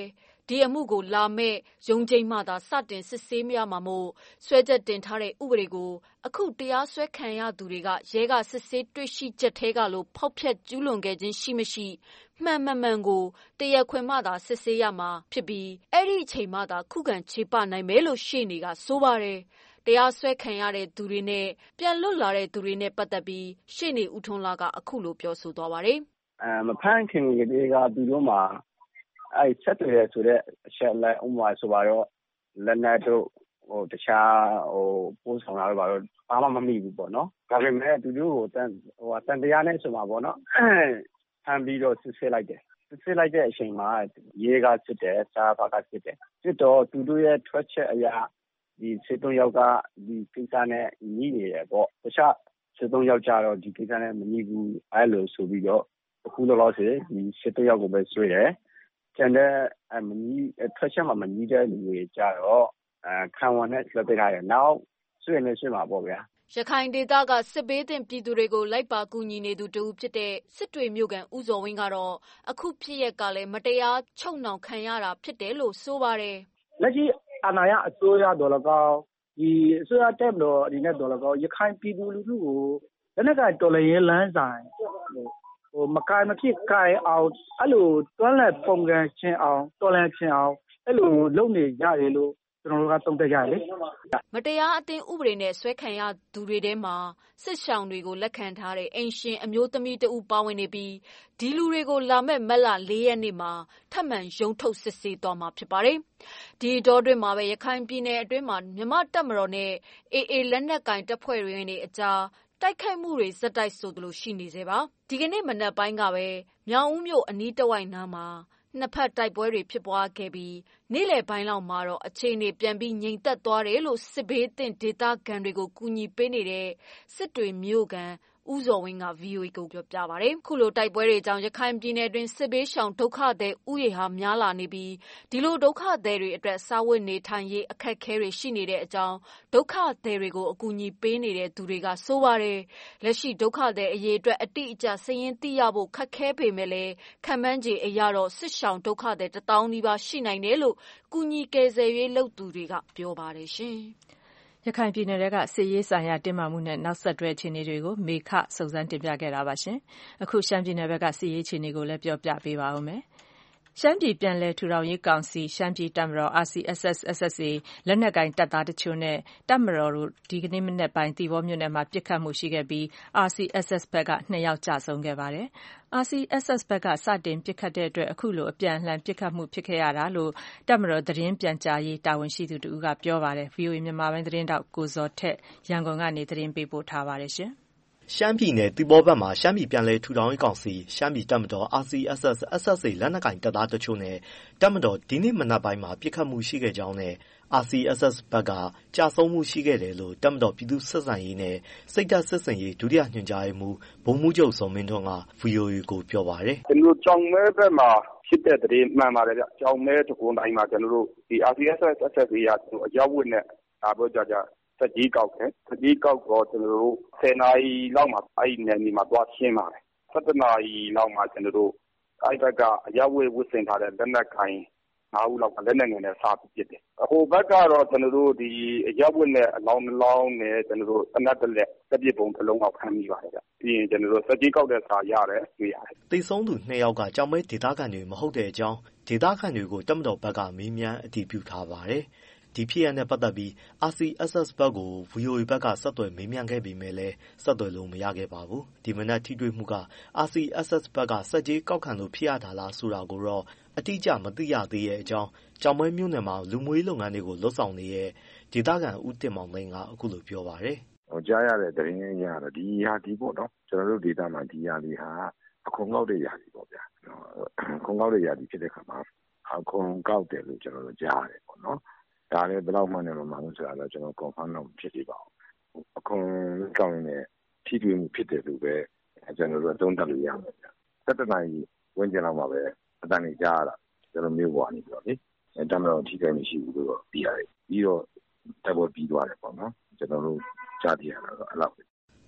ဒီအမှုကိုလာမယ့်ရုံးချိန်မှသာစတင်စစ်ဆေးရမှာမို့စွဲချက်တင်ထားတဲ့ဥပဒေကိုအခုတရားစွဲခံရသူတွေကရဲကစစ်ဆေးတွေ့ရှိချက်ထဲကလို့ဖောက်ဖျက်ကျူးလွန်ခဲ့ခြင်းရှိမရှိမှန်မှန်ကိုတရားခွင်မှသာစစ်ဆေးရမှာဖြစ်ပြီးအဲ့ဒီအချိန်မှသာခုခံခြေပနိုင်မယ်လို့ရှေ့နေကဆိုပါတယ်တရားစွဲခံရတဲ့သူတွေနဲ့ပြန်လွတ်လာတဲ့သူတွေနဲ့ပတ်သက်ပြီးရှေ့နေဦးထွန်းလာကအခုလိုပြောဆိုသွားပါတယ်မဖန်ခင်တွေကသူတို့မှာအဲ့ဆက်တွေဆိုတဲ့အချက်လက်ဥပမာဆိုပါတော့လက်နက်တို့တခြားပိုးဆောင်လာတော့ဘာမှမမိဘူးပေါ့နော်ဒါပေမဲ့သူတို့ကိုတန်တရားနဲ့ဆိုမှာပေါ့နော်ဖမ်းပြီးတော့စစ်ဆေးလိုက်တယ်စစ်ဆေးလိုက်တဲ့အချိန်မှာရဲကစစ်တယ်စာဖကစစ်တယ်စစ်တော့သူတို့ရဲ့ထွက်ချက်အရာဒီစစ်သုံးယောက်ကဒီကိစ္စနဲ့ညှိနေတယ်ပေါ့တခြားစစ်သုံးယောက်ကြတော့ဒီကိစ္စနဲ့မညှိဘူးအဲ့လိုဆိုပြီးတော့အခုလောလောဆယ်ဒီစစ်သုံးယောက်ကိုပဲဆွေးတယ်ကျန်တဲ့မညှိထွက်ချက်မှာမညှိတဲ့လူတွေကြတော့ခံဝန်နဲ့လွှတ်ပေးထားတယ်နောက်ဆွေးမှာပေါ့ဗျာရခိုင်ဒေသကစစ်ဘေးသင့်ပြည်သူတွေကိုလိုက်ပါကူညီနေသူတူဖြစ်တဲ့စစ်တွေမြို့ကန်ဦးစောဝင်းကတော့အခုဖြစ်ရက်ကလည်းမတရားချုပ်နှောင်ခံရတာဖြစ်တယ်လို့ဆိုပါတယ်လက်ရှိအာဏာရအစိုးရတော်၎င်းဒီအစိုးရတက်မလို့ဒီနဲ့တော်၎င်းရခိုင်ပြည်သူလူထုကိုလက်နက်ကတော်လှန်ရေးလမ်းဆိုင်မကိုင်မဖြစ်ကိုင်အောင်အဲ့လိုတွန်းလှန်ပုံကံချင်းအောင်တော်လှန်ချင်းအောင်အဲ့လိုလုပ်နေကြတယ်လို့ကျွန်တော်တို့ကသုံးသပ်ကြတယ်လေမတရားအသင်းဥပဒေနဲ့ဆွဲခံရသူတွေထဲမှာစစ်ရှောင်တွေကိုလက်ခံထားတဲ့အိမ်ရှင်အမျိုးသမီးတဦးပါဝင်နေပြီးဒီလူတွေကိုလာမဲ့မက်လ4 ရက်နေ့မှာထပ်မံရုံးထုတ်စစ်ဆေးသွားမှာဖြစ်ပါတယ်ဒီတော့တွင်မှာပဲရခိုင်ပြည်နယ်အတွင်းမှာမြန်မာတပ်မတော်နဲ့ AA လက်နက်ကင်တပ်ဖွဲ့တွေနဲ့အကြားတိုက်ခိုက်မှုတွေဇက်တိုက်ဆိုသလိုရှိနေသေးပါဒီကနေ့မနက်ပိုင်းကပဲမြောင်ဦးမြို့အနီးတဝိုက်နားမှာနှစ်ဖက်တိုက်ပွဲတွေဖြစ်ပွားခဲ့ပြီးနေ့လယ်ပိုင်းလောက်မှာတော့အခြေအနေပြန်ပြီးငြိမ်သက်သွားတယ်လို့စစ်ဘေးသင့်ဒေသခံတွေကိုကူညီပေးနေတဲ့စစ်တွေမြို့ကန်ဦးစောဝင်းက VOA ကိုပြောပြပါတယ်။ခုလိုတိုက်ပွဲတွေကြောင့်ရခိုင်ပြည်နယ်တွင်စစ်ဘေးရှောင်ဒုက္ခသည်ဥယျာဉ်ဟာများလာနေပြီးဒီလိုဒုက္ခသည်တွေအတွက်စားဝတ်နေထိုင်ရေးအခက်အခဲတွေရှိနေတဲ့အကြောင်းဒုက္ခသည်တွေကိုအကူအညီပေးနေတဲ့သူတွေကဆိုပါတယ်။လက်ရှိဒုက္ခသည်အရေးအတွက်အတိအကျစာရင်းသိရဖို့ခက်ခဲပေမဲ့လည်းခံမှန်းခြေအရတော့စစ်ရှောင်ဒုက္ခသည်1000 နီးပါးရှိနိုင်တယ်လို့ကူညီကယ်ဆယ်ရေးလုပ်သူတွေကပြောပါတယ်ရှင်။ရခိုင်ပြည်နယ်ကစစ်ရေးဆိုင်ရာတင်းမာမှုနဲ့နောက်ဆက်တွဲအခြေအနေတွေကိုမေခစုံစမ်းတင်ပြခဲ့တာပါရှင်။အခုရှမ်းပြည်နယ်ဘက်ကစစ်ရေးအခြေအနေကိုလည်းပြောပြပေးပါဦးမယ်။ရှမ်းပြည်ပြန်လည်ထူထောင်ရေးကောင်စီရှမ်းပြည်တပ်မတော် RCSS/SSA လက်နက်ကိုင်တပ်သားတချို့နဲ့တပ်မတော်တို့ဒီကနေ့မနက်ပိုင်းသီပေါမြို့နယ်မှာပစ်ခတ်မှုရှိခဲ့ပြီး RCSS ဘက်က2 ယောက်ကျဆုံးခဲ့ပါတယ်။ RCSS ဘက်ကစတင်ပစ်ခတ်တဲ့အတွက်အခုလိုအပြန်အလှန်ပစ်ခတ်မှုဖြစ်ခဲ့ရတာလို့တပ်မတော်သတင်းပြန်ကြားရေးတာဝန်ရှိသူတဦးကပြောပါတယ်။ VOA မြန်မာပိုင်းသတင်းတောက်ကိုဇော်ထက်ရန်ကုန်ကနေသတင်းပေးပို့ထားပါတယ်ရှင်။ရှမ်းပြည်နယ်သီပေါဘက်မှာရှမ်းပြည်ပြန်လည်ထူထောင်ရေးကောင်စီရှမ်းပြည်တပ်မတော် RCSS/SSA လက်နက်ကိုင်တပ်သားတချို့နဲ့တပ်မတော်ဒီနေ့မနက်ပိုင်းမှာပစ်ခတ်မှုရှိခဲ့ကြောင်းနဲ့ RCSS ဘက်ကကျဆုံးမှုရှိခဲ့တယ်လို့တပ်မတော်ပြည်သူ့ဆက်ဆံရေးနဲ့စိတ်ဓာတ်စစ်ဆင်ရေးဒုတိယညွှန်ကြားရေးမှူးဗိုလ်မှူးချုပ်ဇော်မင်းထွန်းက VOA ကိုပြောပါတယ်။ကျွန်တော်ကြောင်မဲဘက်မှာဖြစ်တဲ့တည်းမှန်ပါတယ်ဗျ။ကြောင်မဲတကွန်တိုင်းမှာကျွန်တော်တို့ဒီ RCSS/SSA ရအရောက်ဝတ်နဲ့ဒါပြောကြစကြီးကောက်တယ်စကြီးကောက်တော့ကျွန်တော်တို့10 နာရီလောက်မှာအဲ့ဒီနယ်မြေမှာသွားရှင်းပါတယ်17 နာရီလောက်မှာကျွန်တော်တို့အဲ့ဘက်ကအရောက်ဝတ်ဆင်ထားတဲ့လက်နက်ကိုင်5 ဦးလောက်ကလက်နက်ငယ်နဲ့စားပစ်တယ်ဟိုဘက်ကတော့ကျွန်တော်တို့ဒီအရောက်ဝတ်နဲ့အလောင်းနှလောင်းနဲ့ကျွန်တော်တို့အနက်တလက်စပစ်ပုံတစ်လုံးလောက်ဖမ်းမိပါတယ်ဗျပြီးရင်ကျွန်တော်တို့စကြီးကောက်တဲ့စာရတယ်တွေ့ရတယ်သေဆုံးသူ2 ယောက်ကကြောင်မဲဒေသခံတွေမဟုတ်တဲ့အကြောင်းဒေသခံတွေကိုတပ်မတော်ဘက်ကမေးမြန်းအတည်ပြုထားပါတယ်ဒီဖြစ်ရပ်နဲ့ပတ်သက်ပြီး RCSS ဘက်ကို VOA ဘက်ကဆက်သွယ်မေးမြန်းခဲ့ပေမဲ့လည်းဆက်သွယ်လို့မရခဲ့ပါဘူး။ဒီမနက်ထိတွေ့မှုက RCSS ဘက်ကစက်ကြီးကောက်ခံလို့ဖြစ်ရတာလားဆိုတာကိုတော့အတိအကျမသိရသေးတဲ့အကြောင်းကြောင်မဲမြို့နယ်မှာလူမှုရေးလုပ်ငန်းတွေကိုလှုပ်ဆောင်နေတဲ့ဒေသခံဦးတင်မောင်သိန်းကအခုလိုပြောပါတယ်။ကြားရတဲ့သတင်းရတော့ဒီဟာဒီပေါ့နော်ကျွန်တော်တို့ဒေသမှာဒီဟာဒီဟာအခွန်ကောက်တဲ့ຢာဒီပေါ့ဗျာ။ခွန်ကောက်တဲ့ຢာဒီဖြစ်တဲ့ခါမှာအခွန်ကောက်တယ်လို့ကျွန်တော်တို့ကြားရတယ်ပေါ့နော်။ဒါလည်းဘယ်လောက်မှလည်းမမှန်ဘူးဆိုတာတော့ကျွန်တော် confirm တော့ဖြစ်သေးပါဘူး။အခွန်ကောက်ရင်ထိတွေ့မှုဖြစ်တယ်လို့ပဲကျွန်တော်တို့သုံးသပ်လို့ရမှာဗျ။17 နာရီဝန်းကျင်လောက်မှာပဲအတန်ကြီးကြားရတာကျွန်တော်မျိုးပေါ်နေပြီးတော့လေတမတော်ထိခိုက်မရှိဘူးလို့ပြီးရတယ်ပြီးတော့တက်ပေါ်ပြီးသွားတယ်ပေါ့နော်ကျွန်တော်တို့ကြားပြရတာတော့အဲ့လောက်ပဲဖေ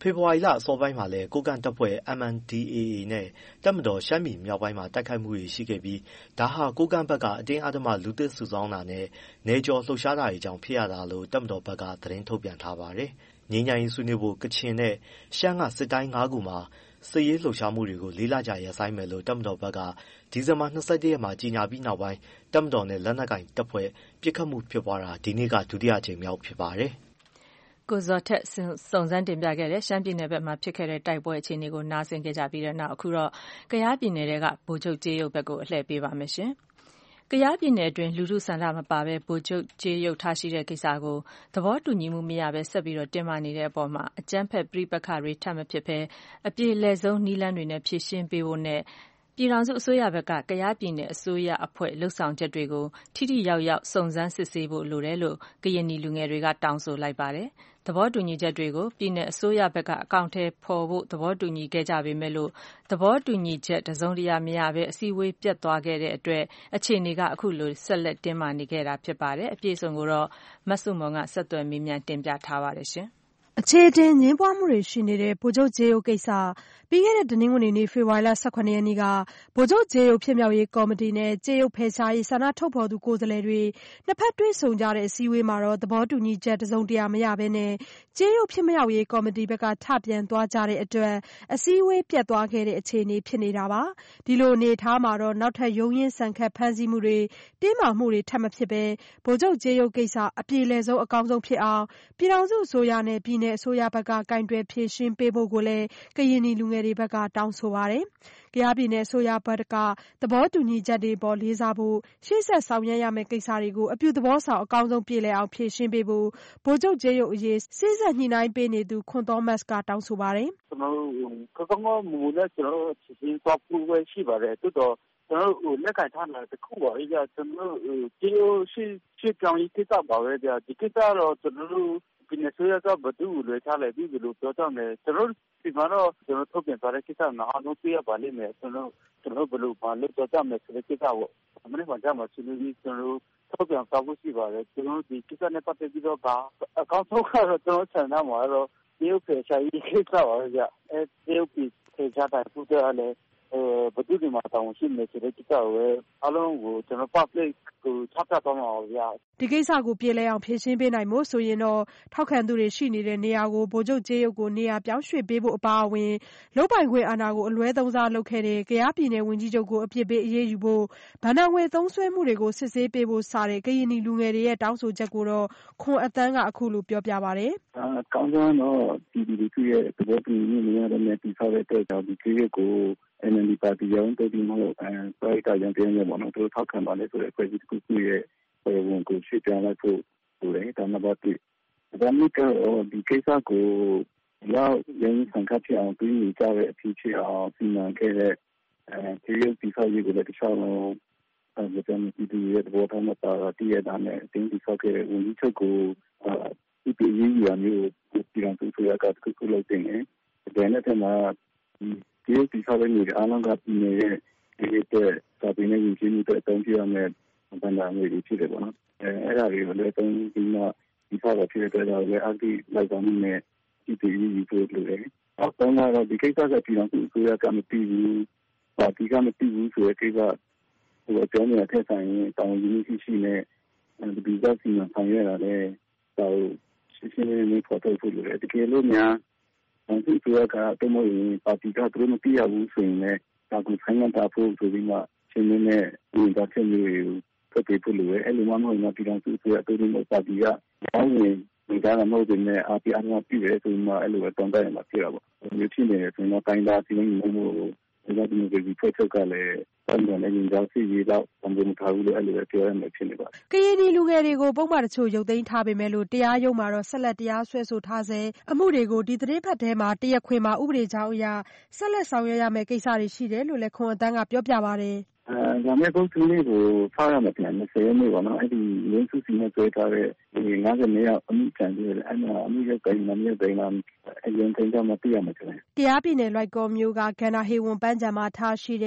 ဖေဖော်ဝါရီလအစောပိုင်းမှာလည်းကိုးကန့်တပ်ဖွဲ့ MNDAA နဲ့တပ်မတော်ရှမ်းပြည်မြောက်ပိုင်းမှာတိုက်ခိုက်မှုတွေရှိခဲ့ပြီးဒါဟာကိုးကန့်ဘက်ကအတင်းအဓမ္မလူသစ်စုဆောင်းတာနဲ့နယ်ကျော်လှုပ်ရှားတာတွေကြောင့်ဖြစ်ရတာလို့တပ်မတော်ဘက်ကသတင်းထုတ်ပြန်ထားပါတယ်။ငြိမ်းချမ်းရေးဆွေးနွေးဖို့ကချင်နဲ့ရှမ်းကစစ်တိုင်း ၅ ခုမှာစစ်ရေးလှုပ်ရှားမှုတွေကို4 လကြာရပ်ဆိုင်းမယ်လို့တပ်မတော်ဘက်ကဒီဇင်ဘာ 21 ရက်မှာကြေညာပြီးနောက်ပိုင်းတပ်မတော်နဲ့လက်နက်ကိုင်တပ်ဖွဲ့ပစ်ခတ်မှုဖြစ်ပွားတာဒီနေ့ကဒုတိယအကြိမ်မြောက်ဖြစ်ပါတယ်။ကိုဇော်ထက်စုံစမ်းတင်ပြခဲ့တဲ့ရှမ်းပြည်နယ်ဘက်မှာဖြစ်ခဲ့တဲ့တိုက်ပွဲအခြေအနေကိုနားဆင်ခဲ့ကြပြီးတဲ့နောက်အခုတော့ကယားပြည်နယ်ကဗိုလ်ချုပ်ကြေးရုပ်ဘက်ကိုအလှည့်ပေးပါမယ်ရှင်။ကယားပြည်နယ်အတွင်းလူထုဆန္ဒမပါဘဲဗိုလ်ချုပ်ကြေးရုပ်ထားရှိတဲ့ကိစ္စကိုသဘောတူညီမှုမရဘဲဆက်ပြီးတင်းမာနေတဲ့အပေါ်မှာအကြမ်းဖက်ပဋိပက္ခတွေထပ်မဖြစ်ဘဲအပြေလည်ဆုံးနည်းလမ်းတွေနဲ့ဖြေရှင်းပေးဖို့နဲ့ပြည်ထောင်စုအစိုးရဘက်ကကယားပြည်နယ်အစိုးရအဖွဲ့လှုပ်ဆောင်ချက်တွေကိုထိထိရောက်ရောက်စုံစမ်းစစ်ဆေးဖို့လိုတယ်လို့ကရင်နီလူငယ်တွေကတောင်းဆိုလိုက်ပါတယ်။သဘောတူညီချက်တွေကိုပြည်နယ်အစိုးရဘက်ကအကောင်အထည်ဖော်ဖို့သဘောတူညီခဲ့ကြပေမဲ့လို့သဘောတူညီချက်တစုံတရာမရဘဲအစည်းအဝေးပျက်သွားခဲ့တဲ့အတွက်အခြေအနေကအခုလိုဆက်လက်တင်းမာနေခဲ့တာဖြစ်ပါတယ်။အပြည့်အစုံကိုတော့မဆုမွန်ကဆက်သွယ်မေးမြန်းတင်ပြထားပါတယ်ရှင်။အခြေအတင်ငြင်းပွားမှုတွေရှိနေတဲ့ဗိုလ်ချုပ်ကြေးရုပ်ကိစ္စပြီးခဲ့တဲ့တနင်္ဂနွေနေ့ဖေဖော်ဝါရီလ 18 ရက်နေ့ကဗိုလ်ချုပ်ကြေးရုပ်ဖြစ်မြောက်ရေးကော်မတီနဲ့ကြေးရုပ်ဖယ်ရှားရေးဆန္ဒထုတ်ဖော်သူကိုယ်စားလှယ်တွေနှစ်ဖက်တွေ့ဆုံကြတဲ့အစည်းအဝေးမှာသဘောတူညီချက်တစုံတရာမရဘဲကြေးရုပ်ဖြစ်မြောက်ရေးကော်မတီဘက်ကထပြန်သွားကြတဲ့အတွက်အစည်းအဝေးပျက်သွားခဲ့တဲ့အခြေအနေဖြစ်နေတာပါ။ဒီလိုအနေအထားမှာနောက်ထပ်ရုန်းရင်းဆန်ခတ်ဖမ်းဆီးမှုတွေတင်းမာမှုတွေထပ်မဖြစ်ဘဲဗိုလ်ချုပ်ကြေးရုပ်ကိစ္စအပြေလည်ဆုံးအကောင်းဆုံးဖြစ်အောင်ပြည်ထောင်စုအစိုးရနဲ့ပြည်နယ်အစိုးရဘက်ကကိုင်တွယ်ဖြေရှင်းပေးဖို့ကိုလည်းကရင်နီလူငယ်တွေဘက်ကတောင်းဆိုပါတယ်။ကယားပြည်နယ်အစိုးရဘက်ကသဘောတူညီချက်တွေပေါ်လေးစားဖို့ရှေ့ဆက်ဆောင်ရွက်ရမယ့်ကိစ္စတွေကိုအပြုသဘောဆောင်အကောင်းဆုံးပြေလည်အောင်ဖြေရှင်းပေးဖို့ဗိုလ်ချုပ်ကြေးရုပ်အရေးစေ့စပ်ညှိနှိုင်းပေးနေသူခွန်သောမတ်ကတောင်းဆိုပါတယ်။ “ကျွန်တော်တို့ကောင်းမူနဲ့ကျွန်တော်တို့ဖြေရှင်းသွားဖို့ပဲရှိပါတယ်။သို့တော့ကျွန်တော်တို့လက်ကင်ထားတာတခုပါပဲဗျ။ကျွန်တော်တို့ကြေးရုပ်ရှေ့ပြောင်းရေးကိစ္စပါပဲဗျ။ဒီကိစ္စတော့ကျွန်တော်တို့ပြည်နယ်အစိုးရကဘယ်သူ့ကိုလွှဲထားလဲပြီးဘယ်လိုပြောကြမလဲကျွန်တော်တို့ဒီမှာတော့ကျွန်တော်ထုတ်ပြန်ထားတဲ့ကိစ္စမှာအားလုံးသိရပါလိမ့်မယ်ကျွန်တော်ဘယ်လိုပါလို့ပြောကြမလဲဆိုတဲ့ကိစ္စကိုမနေ့ကကြာမှဆွေးနွေးပြီးကျွန်တော်ထုတ်ပြန်သွားဖို့ရှိပါတယ်ကျွန်တော်ဒီကိစ္စနဲ့ပတ်သက်ပြီးတော့အကောင့်ထုတ်ကတော့ကျွန်တော်ဆန္ဒမှာတော့ဒီဥပဒေရှာရေးကိစ္စပါပဲဗျဒီဥပဒေထေချတာပို့တယ်လည်းဘယ်သူဒီမှာတောင်းရှိနေဆိုတဲ့ကိစ္စကိုအားလုံးကိုကျွန်တော် public ကိုချပြသွားမှာပါဗျာဒီကိစ္စကိုပြေလည်အောင်ဖြေရှင်းပေးနိုင်မို့ဆိုရင်တော့ထောက်ခံသူတွေရှိနေတဲ့နေရာကိုဗိုလ်ချုပ်ကြေးရုပ်ကိုနေရာပြောင်းရွှေ့ပေးဖို့အပါအဝင်လုပ်ပိုင်ခွင့်အာဏာကိုအလွဲသုံးစားလုပ်ခဲ့တဲ့ကယားပြည်နယ်ဝန်ကြီးချုပ်ကိုအပြစ်ပေးအရေးယူဖို့ဘဏ္ဍာငွေသုံးစွဲမှုတွေကိုစစ်ဆေးပေးဖို့စတဲ့ကရင်နီလူငယ်တွေရဲ့တောင်းဆိုချက်ကိုတော့ခွန်အသန်းကအခုလိုပြောပြပါတယ်။ကောင်းကောင်းတော့ဒီရဲ့သဘောတူညီမှုများတဲ့ပြည်ဆောက်တဲ့အတွက်ကြောင့်ဒီကြေးရုပ်ကိုNLD ပါတီရောတိုးပြီးမဟုတ်စိုက်တာရောတင်းနေပေါ့နော်သူထောက်ခံပါလေဆိုတဲ့ဖွဲ့စည်းတစ်ခုရဲ့ဝင်ကိုရှေ့ပြောင်းလိုက်ဖို့ဆိုတယ်ဒါမှမဟုတ်ဒါမှမဟုတ်ဒီကိစ္စကိုရောက်ရင်းဆန်ခတ်ဖြစ်အောင်ပြီးနေကြတဲ့အဖြစ်ဖြစ်အောင်စီမံခဲ့တဲ့ကြေးရုပ်ပြည်ဆောက်ရေးကိုလည်းတစ်ခြားလုံးဒါကြောင့်ဒီရဲ့သဘောထားနဲ့ပါတည်ရတာနဲ့အတင်းပြည်ဆောက်ခဲ့တဲ့ဝန်ကြီးချုပ်ကိုဒီပြည်ရေးရမျိုးပြည်တော်စုရကတစ်ခုလုပ်တင်တယ်ဒါနဲ့တည်းမှာဒီပြည်ဆောက်ရေးတွေအားလုံးကပြည်နယ်ရဲ့ဒီတဲ့စာပေနဲ့ယဉ်ကျေးမှုတွေအသုံးပြုရမယ်ဘဏ္ဍာငွေတွေဖြစ်တယ်ပေါ့နော်အဲ့ဒါတွေကိုလည်းအသုံးပြီးမှဒီဆောက်ရဖြစ်တဲ့အတွက်လည်းအတိလိုက်ပါမှုနဲ့ဒီပြည်ရေးကိုလုပ်တယ်အောက်တော့ဒီကိစ္စကပြည်တော်စုအစိုးရကမသိဘူးပါတီကမသိဘူးဆိုတဲ့ကိစ္စဟိုအကြောင်းအရာထက်ဆိုင်ရင်တောင်းယူမှုရှိနေဒီကစီမံဆောင်ရွက်ရတာလည်းတော့ရှင်းရှင်းလင်းလင်းဖော်ထုတ်ဖို့လိုတယ်တကယ်လို့များဒီအစိုးရကတော့မဟုတ်ရင်ပါတီကသူတို့မသိရဘူးဆိုရင်လည်းဒါကိုဆိုင်ရတာဖို့ဆိုပြီးမှရှင်းနေတယ်ဒီကချက်မျိုးကိုပြဖို့လိုတယ်အဲ့လိုမှမဟုတ်ရင်ပြည်တော်စုအစိုးရတို့ဒီပါတီကအောင်းဝင်ဒီကမဟုတ်တဲ့နဲ့အပြားအများပြည်တယ်ဆိုမှအဲ့လိုပဲတောင်းတရမှာဖြစ်တာပေါ့ဒီဖြစ်နေတယ်ဆိုတော့တိုင်းသားစီမံမှုကိုဒီကဒီဖွဲ့ထုတ်ကလည်းတန်တယ်လည်းကြောက်စီရေးတော့ဘယ်လိုထားဘူးလို့အဲ့လိုပဲပြောရမယ်ဖြစ်နေပါကရင်နီလူငယ်တွေကိုပုံမှန်တချို့ရုပ်သိမ်းထားပေမဲ့လို့တရားရုံးမှာတော့ဆက်လက်တရားစွဲဆိုထားစေအမှုတွေကိုဒီသတင်းဖတ်ထဲမှာတရားခွင်မှာဥပဒေကြောင်းအရဆက်လက်ဆောင်ရွက်ရမယ့်ကိစ္စတွေရှိတယ်လို့လည်းခွန်အသန်းကပြောပြပါတယ်ဒါမဲ့ပုတ်သူလေးကိုဖားရမှာပြန်20ရက်နေ့ပေါ့နော်အဲ့ဒီရင်းစုစီနဲ့တွေ့ထားတဲ့ဒီ90ရက်အမှုခံပြီးအဲ့မှာအမှုရဲ့ကိန်းနမျိုးကိန်းနာအရင်ကိန်းကမသိရမှာတယ်တရားပြည်နယ်လွိုက်ကော်မျိုးကဂန္ဓာဟေဝန်ပန်းချံမှာထားရှိတဲ့